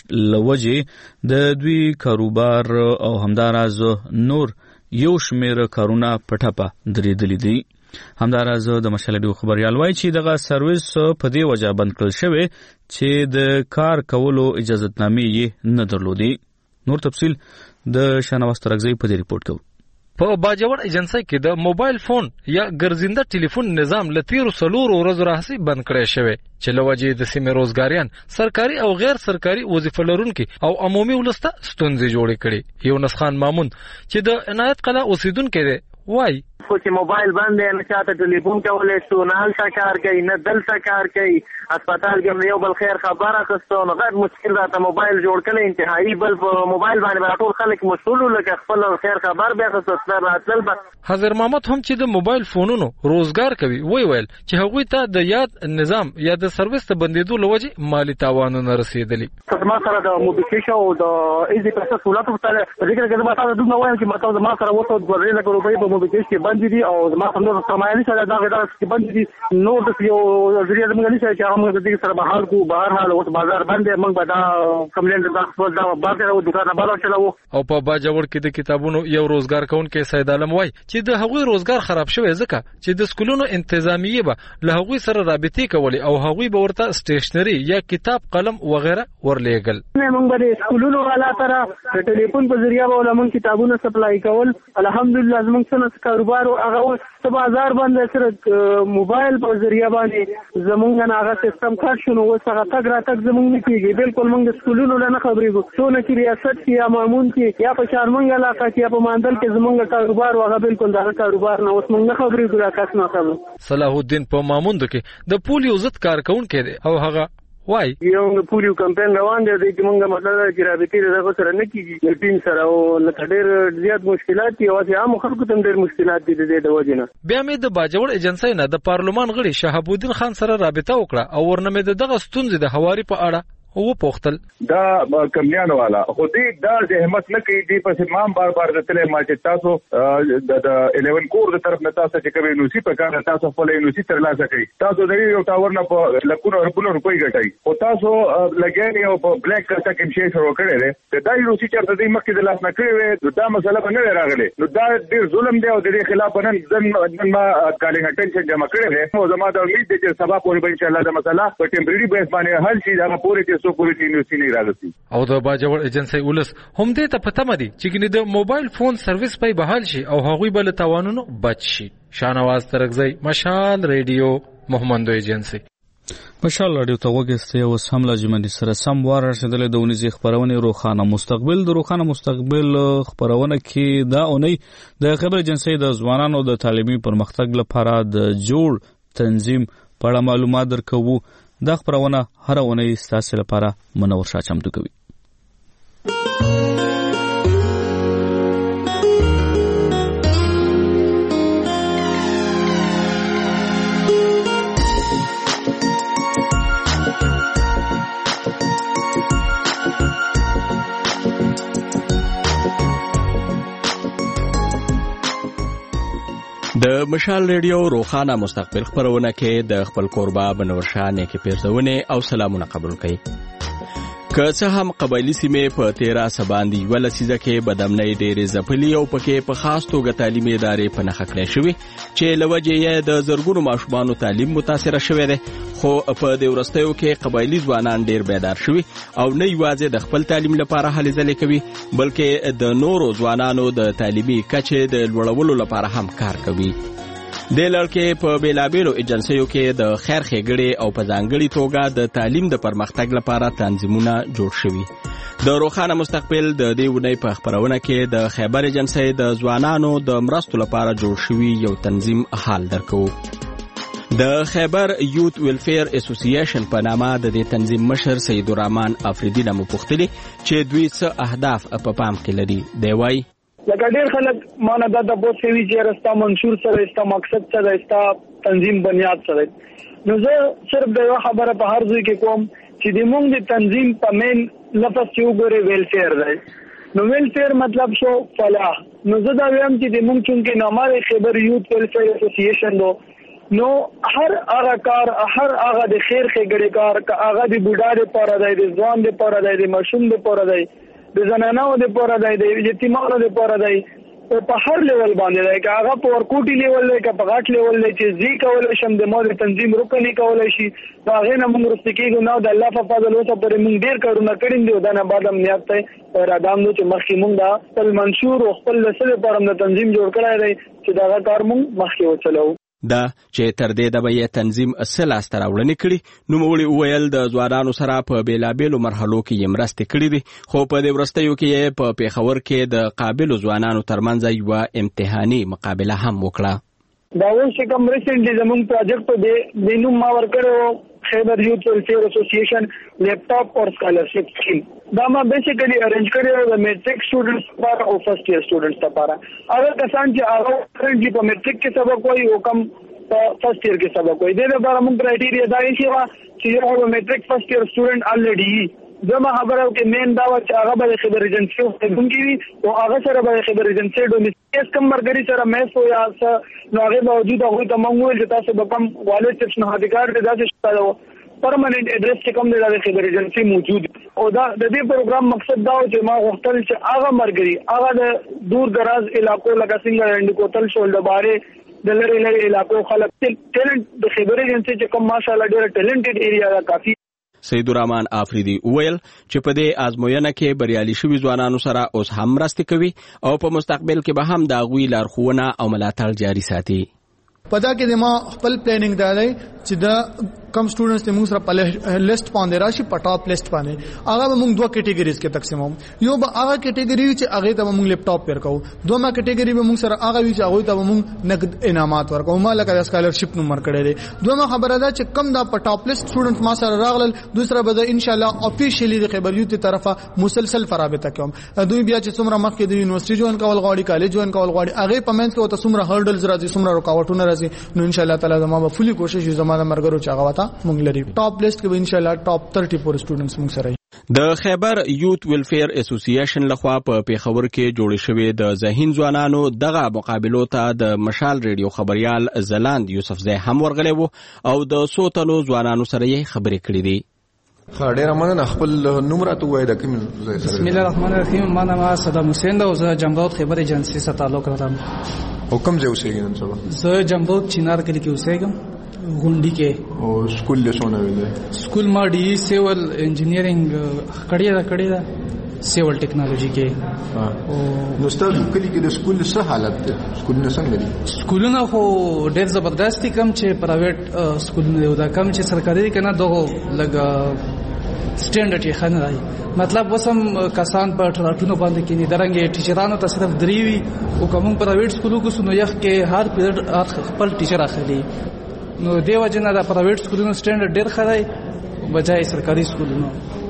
لوجې د دوی کاروبار او همداراز نور یو شمېر کارونه پټپه درېدلي دي. همداراز د مشال ډیو خبريال وایي چې دغه سرویس په دې وجه بند کړل شوی چې د کار کولو اجازهتنامې یې نه درلودي. نور تفصیل د شانواز ترغزی په دې ریپورت کوي. په باجوړ ایجنسی کې د موبایل فون یا ګرځنده ټلیفون نظام لتیرو سلور ورځو راهسي بند کړی شوی چې لوجې د سیمې روزګاریان سرکاري او غیر سرکاري وظیفه لرونکي او عمومي ولسته ستونزې جوړې کړي. یونس خان مامون چې د عنایت قلعه اوسیدونکو دی وای خو چې موبایل بند دی نه چاته ټلیفون کولی شو نه هلته کار کوي نه دلته کار کوي. هسپتال کې یو بل خیر خبر اخیستو نو غټ مشکل راته موبایل جوړ کړی انتهایی بل په موبایل باندې به ټول خلک مسؤل لکه خپل خیر خبر بیا اخیستو راتلل به. حضر محمد هم چې د موبایل فونونو روزګار کوي وی ویل چې هغوی ته د یاد نظام یا د سرویس ته بندېدو لوجې مالی تاوانونه رسېدلي. ما سره د موبیکیشن او د ایزي پیسې سہولت په ذکر کې ما تاسو دومره وایم چې ما تاسو ما سره وته دوه لک روپۍ په موبیکیشن کې بند دي او ما هم د سرمایه سره دا غدا کې بند دي. نو د یو ذریعہ زموږ نشي چې هغه د دې سره بهر کو بهر حال اوس بازار بند دی. موږ به دا کمپلینټ دا خپل دا بازار او دکان بازار چلاو. او په باجوړ کې د کتابونو یو روزګار کوونکی سید عالم وای چې د هغوی روزګار خراب شوی ځکه چې د سکولونو انتظامیه به له هغوی سره رابطې کولې او هغوی به ورته سټیشنري یا کتاب قلم وغیرہ ورلېګل. موږ به د سکولونو والا سره د ټلیفون په ذریعہ به ولمن کتابونه سپلای کول. الحمدلله زموږ څنګه کاروبار او هغه اوس بازار باندې سره موبایل په ذریعہ باندې زمونږ نه هغه سیستم کار شنو اوس هغه تګ را تګ زمونږ نه کیږي. بالکل موږ د سکولونو نه خبرېږو څونه چې ریاست کې یا مامون کې یا په شارمنګ علاقه کې یا په ماندل کې زمونږ کاروبار هغه بالکل دا کاروبار نه اوس موږ نه خبرېږو راکاس نه خبرو. صلاح الدین په ماموند کې د پولیو ضد کارکونکو دی او هغه وای یو د پولیو کمپاین روان دی چې موږ مطلب چې رابطې دغه سره نه کیږي ټیم سره او لکه ډېر زیات مشکلات دي او عام خلکو ته ډېر مشکلات دي د دې وجې نه. بیا مې د باجوړ ایجنسی نه د پارلمان غړي شهاب الدین خان سره رابطه وکړه او ورنه مې دغه ستونزې د هواري په اړه او پوښتل دا کمنیانو والا خو دې دا زحمت نه کوي دې په سیمام بار بار دتلې ما چې تاسو د الیون کور د طرف نه تاسو چې کوي نو سي په کار تاسو خپل نو سي ترلاسه کوي تاسو د یو ټاور نه په لکونو رپونو روپۍ ګټای او تاسو لګیانی او په بلیک کارت کې شي شروع کړی دی دا یو سي چې د مخکې د لاس نه کړی دا مسله نه راغله نو دا ډیر ظلم دی او د دې خلاف نن ځن ما کالینګ اټینشن جمع کړی دی او زما د امید چې سبا پورې به ان شاء الله د مسله په ټمپرری بیس باندې حل شي دا پورې او د باجوړ ایجنسی ولس هم دې ته پته مدي چې ګنې د موبایل فون سرویس په بحال شي او هغوی بل توانونو بچ شي. شانواز ترغزی مشال ریډیو محمد ایجنسی. مشال راډیو ته وګورئ او سم لجمنی سره سم وار رسیدل د ونیزي خبرونه روخانه مستقبل د روخانه مستقبل خبرونه کې دا اونۍ د خبر ایجنسی د ځوانانو د تعلیمي پرمختګ لپاره د جوړ تنظیم په اړه معلومات درکوو. دا خبرونه هر اونۍ ستاسو لپاره منور شاه چمتو کوي. د مشال ریډیو روخانه مستقبل خبرونه کې د خپل کوربه بنور شاه نیکي پیرزونه او سلامونه قبول کړي. که څه هم قبایلی سیمې په تیرا سباندی ول سیزه کې بدامنۍ ډېرې ځپلي او پکې په خاص توګه تعلیمي ادارې په نښه کړې شوې چې له وجې یې د زرګونو ماشومانو تعلیم متاثره شوی دی. خو په دې وروستیو کې قبایلی ځوانان ډېر بیدار شوي او نه یوازې د خپل تعلیم لپاره هلې ځلې کوي بلکې د نورو ځوانانو د تعلیمي کچې د لوړولو لپاره هم کار کوي. د لړکې په بیلابیلو ایجنسیو کې د خیر ښېګړې او په ځانګړي توګه د تعلیم د پرمختګ لپاره تنظیمونه جوړ شوي. د روښانه مستقبل د دې اونۍ په خپرونه کې د خیبر ایجنسۍ د ځوانانو د مرستو لپاره جوړ شوي یو تنظیم حال درکوو. د خیبر یوت ویلفیر اسوسییشن په نامه د دې تنظیم مشر سید الرحمن افریدی نه مو پوښتلي چې دوی څه اهداف په پام کې لري. دی وایي لکه ډېر خلک مانه دا د بوت کوي چې رستا منشور سره استا مقصد سره استا تنظیم بنیاد سره. نو زه صرف د یو خبره په هر ځای کې کوم چې د موږ د تنظیم په مین لفظ چې وګوره ویلفیر دی. نو ویلفیر مطلب شو فلاح. نو زه دا وایم چې د موږ چونکې نامه خیبر یوت ویلفیر اسوسییشن دو نو هر هغه کار هر هغه د خیر ښېګړې کار که هغه د بوډا لپاره دی د ځوان لپاره دی د ماشوم لپاره دی د زنانو لپاره دی د یتیمانو لپاره دی او په هر لیول باندې دی که هغه په ورکوټي لیول دی که په غټ لیول دی چې زی کولی شم د ما د تنظیم رکن یې کولی شي نو هغې نه موږ وروسته کېږو نو د الله په فضل اوسه پورې موږ ډېر کارونه کړي دي او دا نه بعد هم نیت دی او اراده هم دی چې مخکې موږ دا خپل منشور او خپل د څه لپاره هم د تنظیم جوړ کړی دی چې د هغه کار موږ مخکې وچلوو. دا چې تر دې دمه یې تنظیم څه لاسته راوړنې کړي. نوموړي وویل د ځوانانو سره په بېلابېلو مرحلو کې یې مرستې کړي دي خو په دې وروستیو کې یې په پېښور کې د قابلو ځوانانو ترمنځ یوه امتحاني مقابله هم وکړه. دا اوس چې کوم ریسنټلی زموږ پروجیکټ په دې نوم ما ورکړی خیبر یوت ویلفیر اسوسییشن لیپټاپ اور اسکالرشپ سکیم. دا ما بیسیکلی ارینج کړی د میټریک سټوډنټس لپاره او فرست ایئر سټوډنټس لپاره. هغه کسان چې هغه کرنټلی په میټریک کې سبق وایي او کم په فرست ایئر کې سبق وایي. دې لپاره موږ کرایټیریا دا یې چې چې یو میټریک فرست ایئر سټوډنټ الریډي زما خبره کې مین دا و چې هغه به خبر ایجنسی څنګه وي او هغه سره به خبر ایجنسی ډومیسټیک کم مرګري سره مېس او یا نو هغه باوجود هغه ته موږ ویل چې تاسو به کم والد چپس نه هدیکار دې داسې شته پرمننت ایڈریس چې کوم دی د خبر ایجنسی موجود او دا د دې پروګرام مقصد دا و چې ما غوښتل چې هغه مرګري هغه د دور دراز علاقو لکه څنګه انډیکوتل شول د باره د لری لری علاقو خلک ټیلنٹ د خبر ایجنسی چې کوم ماشاءالله ډېر ټیلنټډ ایریا دا کافي. سید الرحمن افریدی وویل چې په دې آزموینه کې بریالي شوي ځوانانو سره اوس هم مرستې کوي او په مستقبل کې به هم د هغوی لارښوونه او ملاتړ جاري ساتي. په دا کې د ما خپل پلانینګ دا دی چې د کم سټوډنټس د موږ سره په لیست باندې راشي په ټاپ لیست باندې هغه به موږ دوه کیټګریز کې تقسیموم. یو به هغه کیټګری چې هغه ته موږ لیپټاپ ورکو. دومره کیټګری به موږ سره هغه وی چې هغه ته موږ نقد انعامات ورکو ما لکه د اسکالرشپ نمبر کړی دی. دومره خبره ده چې کم دا په ټاپ لیست سټوډنټ ما سره راغلل دوسره به ان شاء الله افیشلی د خیبر یوت طرفه مسلسل فرابطه کوم. دوی بیا چې څومره مخکې د یونیورسيټي جوین کول غواړي کالج جوین کول غواړي هغه په منځ کې وته څومره هرډلز راځي څومره رکاوټونه راځي نو ان شاء الله تعالی زما به فولي کوشش یو زما د مرګرو چې هغه وته موږ لري ټاپ لیست کې ان شاء الله ټاپ ثلاثه پور سټوډنټس موږ سره. د خیبر یوت ویلفیر اسوسییشن لخوا په پیښور کې جوړ شوی د ذهین ځوانانو دغه مقابلو ته د مشال ریډیو خبريال زلاند یوسفزی هم ورغلی وو او د څو تنو ځوانانو سره یې خبرې کړې دي. ډېر مننه. خپل نوم راته ووایه د کوم ځای سره؟ بسم الله الرحمن الرحیم. ما نام صدام حسین ده او زه جمرود خیبر ایجنسی سره تعلق لرم. او کوم ځای اوسېږئ نن سبا؟ زه جمرود چینار کلی کې اوسېږم غونډي کې. او سکول له څونه ویلې؟ سکول ما ډي سیول انجینیرینګ کړی دا کړی دا سیول ټیکنالوژي کې. او نو ستاسو کلی کې د سکول څه حالت دی؟ سکولونه څنګه دي؟ سکولونه خو ډېر زبردست دي. کم چې پرایویټ سکولونه دي او دا کم چې سرکاري دي کنه دغه لګ سټانډرډ یې خنه راي. مطلب وسم کسان په ټراټونو باندې کې نه درنګي ټیچرانو ته صرف دریوي او کوم پرایویټ سکولو کو سنو یخ کې هر پیریډ خپل ټیچر اخلي. نو دیو جنا دا پرایویټ سکولونو سټانډرډ ډېر خړای بجای سرکاري سکولونو.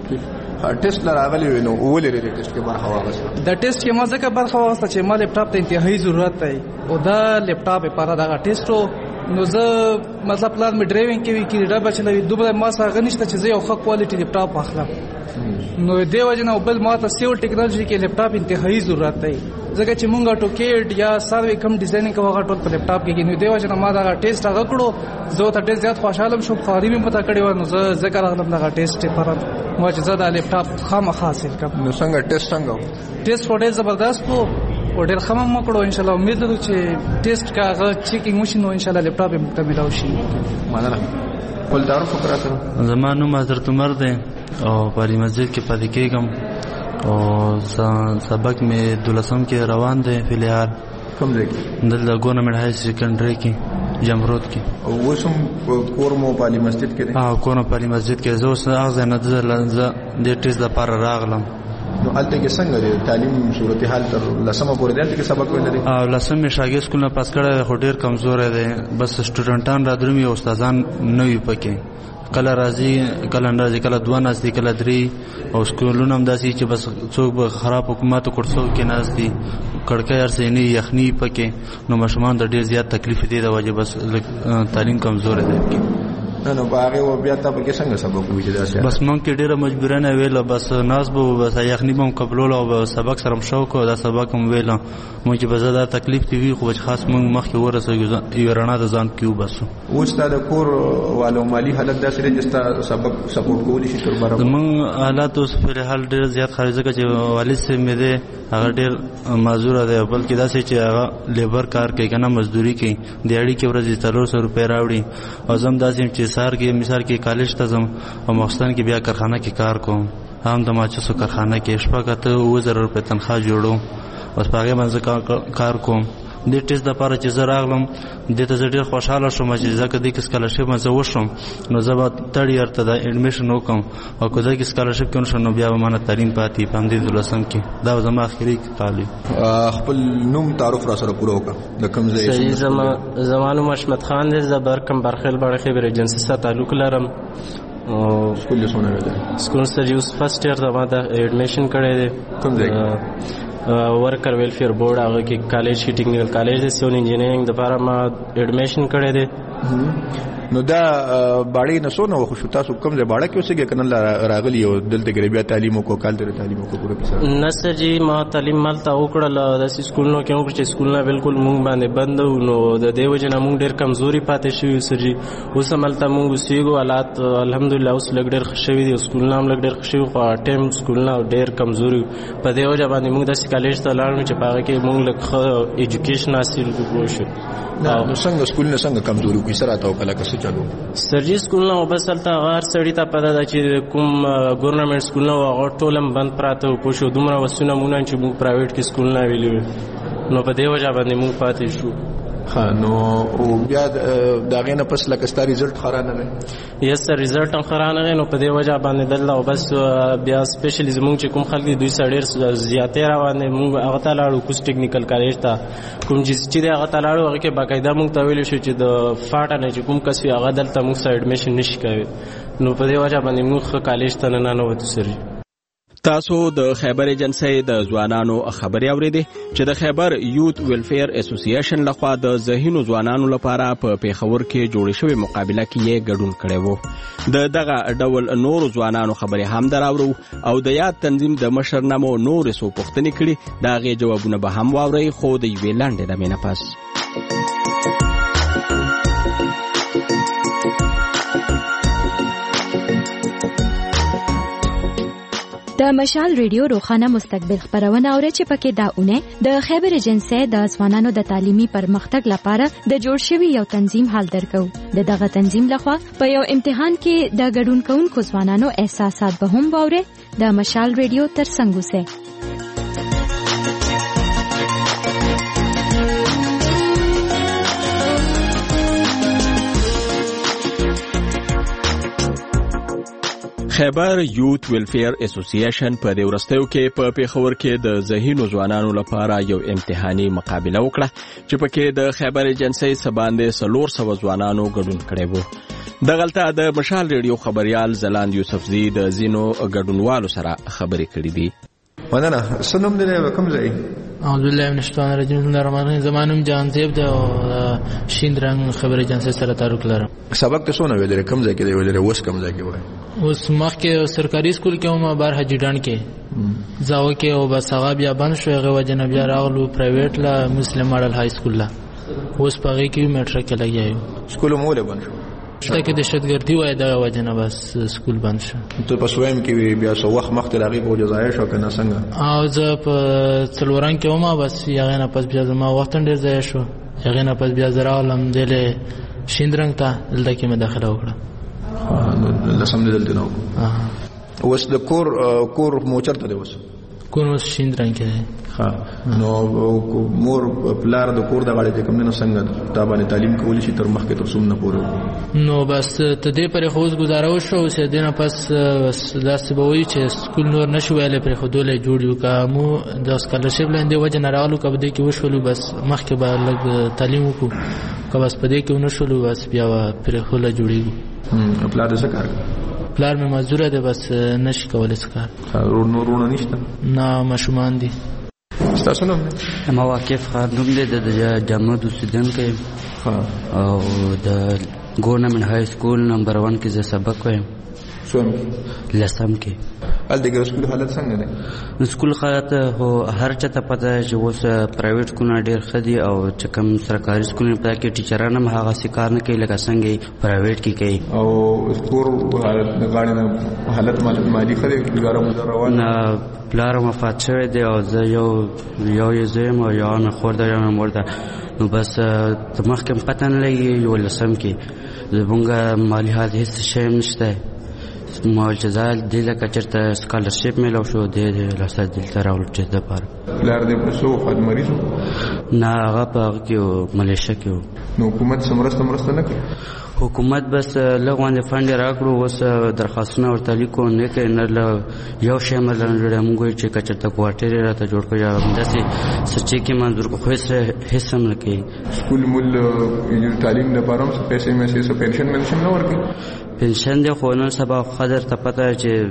ټیسټ لراغلی وینو اول لري ټیسټ کې برخه واغسته. د ټیسټ کې ما ځکه برخه واغسته چې ما لیپټاپ ته انتهایی ضرورت دی او دا لیپټاپ لپاره دا ټیسټو نو زه مطلب پلان می ډرایوینګ کوي کې ډبه چلوي دوباره ما سره غنښت چې زه یو ښه کوالټي لیپټاپ واخلم. نو دیو جنا بل ما ته سیول ټیکنالوژي کې لیپټاپ انتهایی ضرورت دی ځکه چې مونږه ټوکېټ یا سروي کم ډیزاینینګ کوغه ټول په لیپټاپ کې نو دیو جنا ما دا ټیسټ هغه کړو زه ته ډېر زیات خوشاله شوم. خاري مې پتا کړی و نو زه ذکر راغلم دا ټیسټ لپاره مو چې زه دا لیپټاپ خامخا حاصل کړم. نو څنګه ټیسټ څنګه؟ ټیسټ ډېر زبردست وو او ډېر خمم مکړو. ان شاء الله امید لرو چې ټیسټ کا هغه چیکینګ وشي نو ان شاء الله لیپټاپ هم ته ملاوي شي. مننه. ول تعارف وکړه. زما نوم حضرت عمر دی او پاری مسجد کې پاتې کېږم او سبق مې دولسم کې روان دی فی الحال کوم ځای کې؟ دلته ګورنمنټ های سیکنډري کې جمرود کې. او اوس هم کور مو په علي مسجد کې دی؟ ها کور په علي مسجد کې. زه اوس هغه نه د ټیسټ لپاره راغلم. نو الته کې څنګه دی تعلیم صورتحال تر لسمه پورې دی کې سبق ویل دي؟ او لسمه شاګرد سکول نه پاس کړه خو ډیر کمزور دی. بس سټوډنټان را درومي او استادان نه وي پکې. کله راځي کله راځي کله دوه ناس دي کله درې. او سکولونه هم داسې چې بس څوک به خراب حکومت کورسو کې ناس دي کړکۍ ارسې نه یخني پکې. نو ماشومان د ډیر زیات تکلیف دي د وجه بس تعلیم کمزور دی. نه نو باغه و بیا ته به څنګه سبق وایي داسې؟ بس مونږ کې ډیره مجبورانه ویله بس ناس به بس یخني به قبول او سبق سره شوق او دا سبق هم ویله مونږ چې بزاده تکلیف دی خو خاص مونږ مخکې ورسېږو یو رڼا د ځان کیو بس. اوس دا د کور والو مالی حالت داسې دی چې ستا سبق سپورټ کولی شي تر برابر؟ مونږ حالات اوس په حال ډیر زیات خارجه کې چې والد سه مې ده هغه ډیر معذور دی بلکې داسې چې هغه لیبر کار کوي کنه مزدوري کوي دیاړي کې ورځي څلور سو روپۍ راوړي. او زم داسې چې سار کې مثال کې کالج ته ځم او مخستان کې بیا کارخانه کې کار کوم. هم د ماچسو کارخانه کې شپږ اته اووه زره روپۍ تنخواه جوړوم. بس په هغې باندې کار کوم. دې ټیسټ دپاره چې زه راغلم دې ته زه ډېر خوشحاله شوم چې ځکه دې کې سکالرشپ زه وشوم نو زه به ترډ ایئر ته د ایډمیشن وکړم او که دې کې سکالرشپ کې ونشم نو بیا به مانه تعلیم پاتې په همدې دولسم کې. دا به زما اخري تعلیم. خپل نوم تعارف را سره پوره وکړه د کوم ځای؟ صحیح. زما نوم حشمت خان دی. زه برکم برخیل بړه خیبر ایجنسي سره تعلق لرم. او سکول یې څونه ویلی؟ سکول سر یوس فرست ایئر ته ما ته ایډمیشن کړی دی. کوم ځای کې؟ ورکر ویلفیر بورډ هغه کې کالج کې ټیکنیکل کالج دی سیول انجینرینګ دپاره ما ایډمیشن کړی دی. نو دا باړې نه څونه وخت شو تاسو کوم ځای باړه کې اوسېږئ که نه راغلي او دلته کې بیا تعلیم وکړو کال ترې تعلیم وکړو پوره کیسه؟ نه سر جي ما تعلیم مالته وکړله داسې سکولونو کې وکړو چې سکولونه بالکل مونږ باندې بند وو نو د دې وجې نه مونږ ډېر کمزوري پاتې شوي سر جي. اوس هم هلته مونږ اوسېږو حالات الحمدلله اوس لږ ډېر ښه شوي دي سکولونه هم لږ ډېر ښه شوي خو ټایم سکولونه ډېر کمزوري وو. په دې وجه باندې مونږ داسې کالج ته لاړو چې په هغه کې مونږ لږ ښه ایجوکیشن حاصل کړو پوه شو. نو څنګه سکولونه څنګه کمزوري وو کیسه راته وکړه که څه چلو؟ سرجي سکولونه او بس هلته هغه هر سړي ته پته ده چې کوم ګورنمنټ سکولونه وو هغه ټول هم بند پراته وو پوه شو. دومره وسونه مونږ چې موږ پرایویټ کې سکولونه ویلي وو نو په دې وجه باندې موږ پاتې شو. ها نو بیا د هغې نه پس لکه ستا ریزلټ ښه رانغی؟ یس سر ریزلټ هم ښه رانغی نو په دې وجه باندې دلته او بس بیا سپیشلی زموږ چې کوم خلک دي دوی سره ډېر زیاتې راوانې موږ هغه ته لاړو کوس ټیکنیکل کالج ته کوم چې دی هغه ته لاړو هغه کې باقاعده موږ ته ویلي شو چې د فاټه نه چې کوم کس وي هغه دلته موږ سره ایډمیشن نشي کوي نو په دې وجه باندې موږ ښه کالج ته ننوتو سر. تاسو د خیبر ایجنسی د ځوانانو خبري اورېدې چې د خیبر یوت ویلفیر اسوسییشن لخوا د ذهینو ځوانانو لپاره په پیښور کې جوړې شوې مقابله کې یې ګډون کړی وو. د دغه ډول نورو ځوانانو خبرې هم دراورو او د یاد تنظیم د مشر نه مو نورې څو پوښتنې کړي د هغې جوابونه به هم واورئ خو د یوې لنډې دمې نه پس. د مشال ریډیو روخانه مستقبل خبرونه اوري چې پکې دا اونې د خیبر ایجنسی د ځوانانو د تعلیمي پرمختګ لپاره د جوړ شوي یو تنظیم حال درکو. د دغه تنظیم لخوا په یو امتحان کې د ګډون کوونکو ځوانانو احساسات به هم واوري. د مشال ریډیو تر څنګ اوسئ. خیبر یوت ویلفیر اسوسییشن په دې ورستیو کې په پیښور کې د ذهینو ځوانانو لپاره یو امتحاني مقابله وکړه چې پکې د خیبر ایجنسی سباندې څلور سوه ځوانانو ګډون کړی وو. دغلته د مشال ریډیو خبریال زلاند یوسفزي د ځینو ګډونوالو سره خبرې کړې دي. مننه. څه نوم دی کوم ځای؟ اعوذ بالله من الشیطان الرجیم. بسم الله الرحمن الرحیم. زما نوم جهانزیب دی او شین رنګ خبر ایجنسی سره تعلق لرم. سبق ته څونه ویل کوم ځای کې دی ویل اوس کوم ځای کې وای؟ اوس مخکې سرکاري سکول کې هم بار حاجی ډان کې زاوه کې او بس هغه بیا بند شو هغه وجه نه بیا راغلو پرایویټ لا مسلم ماډل های سکول لا اوس په هغې کې میټرک کې لګیا سکول مو ولې بند شو؟ شته کې دهشتګردي وای دغه وجه نه بس سکول بند شو. ته په سویم کې بیا څو وخت مخکې د هغې په وجه ضایع شو که نه څنګه؟ او زه په څلورنګ کې وم بس هغې نه پس بیا زما وخت هم ډېر ضایع شو. هغې نه پس بیا زه راغلم دلې شیندرنګ ته دلته کې مې داخله وکړه. لسم دې دلته نه وکړو. اوس د کور کور مو چېرته دی اوس؟ کونو شین رنگ کې ها نو مور پلار د کور د غړې کوم نه څنګه دا باندې تعلیم کولی شي تر مخکې تر څومره پورې نو بس ته دې پر خوځ گزارو شو چې دنه پس داسې به وي چې سکول نور نشو ویل پر خودولې جوړ یو کومو د سکالرشپ لاندې وجه نه راغلو کبه دې کې وشولو بس مخکې به لږ تعلیم وکړو که بس په دې کې ونشولو بس بیا پر خوله جوړیږي پلار دې څه کار پلار مې مزدور دی بس نشي کولای څه کار ورور نورونه نشته نه ماشومان دي تاسو نو ما واقف خانم دې د جامعه اوسیدونکو او د ګورنمنت های سکول نمبر ون کې زه سبق وایم سوم لسم کې ال دغه سکول حالت څنګه ده سکول حالت هو هر چاته پته چې اوس پرایویټ کونه ډیر خدي او چې کوم سرکاري سکول په کې ټیچرانو هم هغه سکار نه کوي لکه څنګه پرایویټ کې کوي او سکول حالت د غاړې حالت مالی خدي ګرام روان نه پلار وفات شوی دی او زه یو یو زم او یو نه خور دا یو مرده نو بس تمخکم پته نه لګي یو لسم کې زمونږ مالی حالت هیڅ شی نشته معجزال دی لکه چرته سکالرشپ ملو شو دی لاسه دلته راول چې د پاره پلار دې پرسو خد مریضو نه هغه په کې ملیشه کې نو حکومت سمرسته مرسته نه کوي حکومت بس لغوان فند راکړو اوس درخواستونه ورته لیکو نه کې نه یو شی ملنډه موږ چې کچرته کوارټر راته جوړ کړی داسې سچې کې منظور کو خو هیڅ هم نه کوي سکول مول تعلیم لپاره هم پیسې مې سه پنشن منشن نه ورکي پنشن دی خو نن سبا قدر ته پته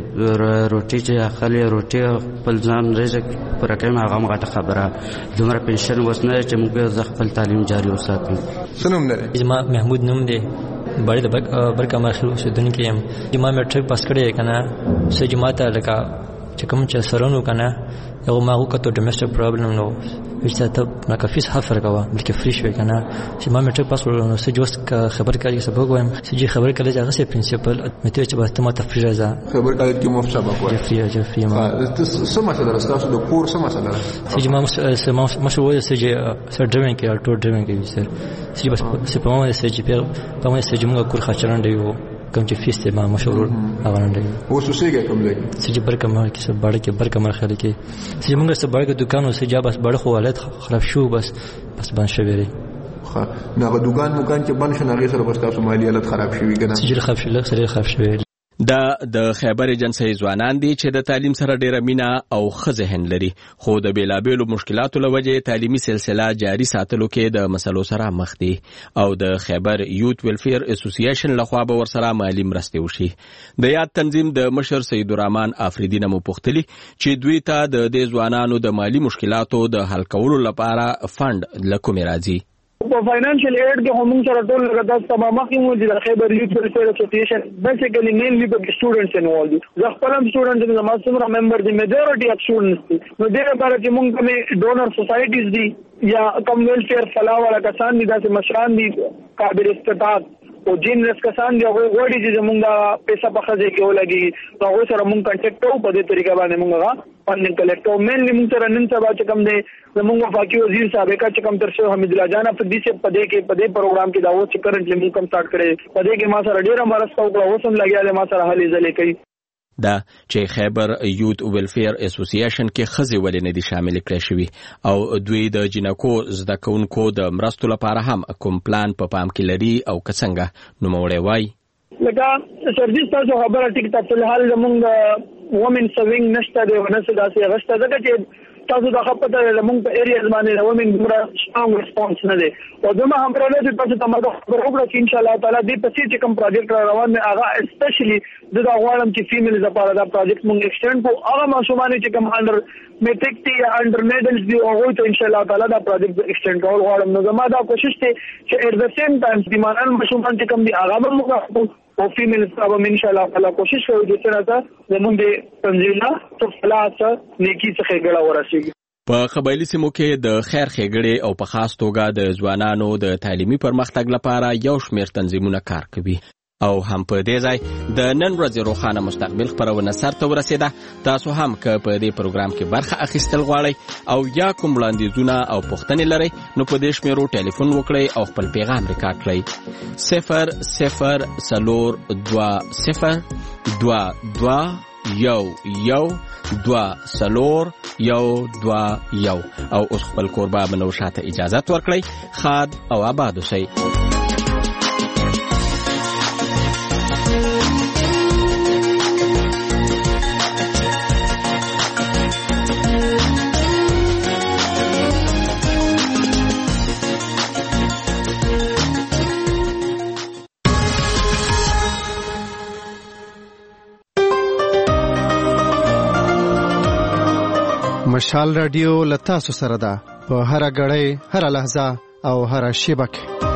چې روټي چې اخلي روټي خپل ځان رزق پر کوم هغه مغه خبره دومره پنشن وسنه چې موږ ځ خپل تعلیم جاری وساتو سنوم لري زما محمود نوم دی بڑی د برکه ماخلو اوسیدونکی یم جما میټریک پاس کړی کنه سه جماعت لکه چې کوم چې سرونو کنه یو ما وکړو ډومېسټک پرابلم نو چې ته ما کافي حفر کاوه بلکې فریش وې کنه چې ما میټریک پاس کړو نو سه جوست خبر کړی سبق وایم چې خبر کړی چې هغه سه پرنسپل مته چې بس ته ما تفریح راځه خبر کړی چې مو سبق وایم جفري جفري ما سم څه درسته د کور سم څه درسته چې ما سم ما شو وې چې سر ډرایوینګ کې الټو ډرایوینګ کې سر چې بس سه په ما سه چې په ما سه چې موږ کور خاطران دی وو کوم چې فیس ته ما مشهور اوان دی او سوسیګه کوم لګي چې برکه ما کې سب باړه کې برکه ما خلک کې چې موږ سب باړه دکانو سه جا بس باړه خو حالت خراب شو بس بس بان شویری خا نه دکان مکان چې بن شنه غي سره بس تاسو مالی حالت خراب شوی کنه چې خراب شوی سره خراب شوی دا د خیبر ایجنسی ځوانان دي چې د تعلیم سره ډیره مینا او خزهن لري خو د بیلابېلو مشکلاتو لوجه تعلیمي سلسله جاری ساتلو کې د مسلو سره مخ دي او د خیبر یوت ویلفیر اسوسییشن لخوا به ورسره مالی مرستې وشي د یاد تنظیم د مشر سید الرحمن افریدی نمو پختلی چې دوی ته د دې ځوانانو د مالی مشکلاتو د حل کولو لپاره فند لکوم راځي په فاینانشل ایډ کې هم سره ټول لګا تمامه کوم د خیبر یوت ویلفیر اسوسییشن بیسیکلی مینلی په سټوډنټس انوالد دي زه خپل هم سټوډنټ دي زما څومره ممبر دي میجورټي اف سټوډنټس دي نو دغه لپاره چې موږ کومه ډونر سوسایټیز دي یا کم ویلفیر فلا والا کسان دي داسې مشران دي قابل استطاعت او جنرس کسان دی هغه وړي چې موږ پیسې په خځه کې ولګي نو هغه سره موږ کانټیکټ کوو په دې طریقه باندې موږ فندینګ کلیکټ او مینلی موږ سره نن سبا چې کوم دی زموږ وفاقي وزیر صاحب کا چې کوم تر شو حمید الله جان په دې چې په دې کې په دې پروګرام کې دا و چې کرنټلی موږ کوم سٹارټ کړي په دې کې ما سره ډیره مرسته وکړه اوس هم لګیا دی ما سره هلي ځلې کوي دا چې خیبر یوت ویلفیر اسوسییشن کې خزي ولې نه دي شامل کړي شوی او دوی د جنکو زده کوونکو د مرستو لپاره هم کوم پلان په پام کې لري او څنګه نو موړې وای لکه سرویس تاسو خبره ټیک ته په حال زمونږ وومن سروینګ نشته دی ونسه داسې غشته ځکه چې تاسو د خپته زمونږ په ایریاز باندې وومن ګمرا سټرونګ ریسپانس نه دی او زما هم پرله چې تاسو ته مرګ خبر وکړه چې ان شاء الله تعالی دې پسې چې کوم پروجیکټ روان دی هغه اسپیشلی د دا غواړم چې فیمیل لپاره دا پروجیکټ مونږ ایکسټند کو هغه ماشومان چې کوم انډر میټریک تی انډر میډلز دی او ته ان شاء الله تعالی دا پروجیکټ ایکسټند کول غواړم نو زما دا کوشش ته چې ات د سیم ټایم د مانن ماشومان چې کوم دی هغه موږ او فیمیل صاحب ان شاء الله تعالی کوشش کوي چې څنګه زموږ د تنظیمنا تو فلاس نیکی څخه ګړه ورسیږي په قبایلی سیمو کې د خیر ښېګړې او په خاص توګه د ځوانانو د تعلیمي پرمختګ لپاره یو شمېر تنظیمونه کار کوي او هم په دې ځای د نن ورځې روښانه مستقبل خپرونه سرته ورسېده تاسو هم که په دې پروګرام کې برخه اخیستل غواړئ او یا کوم وړاندیزونه او پوښتنې لرئ نو په دې شمېرو ټلیفون وکړئ او خپل پیغام ریکارډ کړئ صفر صفر څلور دوه صفر دوه دوه یو یو دوه څلور یو دوه یو او اوس خپل کوربه منور شاه ته اجازه ورکړئ. خاد او آباد اوسئ. مشال رادیو لتا سره ده په هر غړې هر لحظه او هر شیبه کې.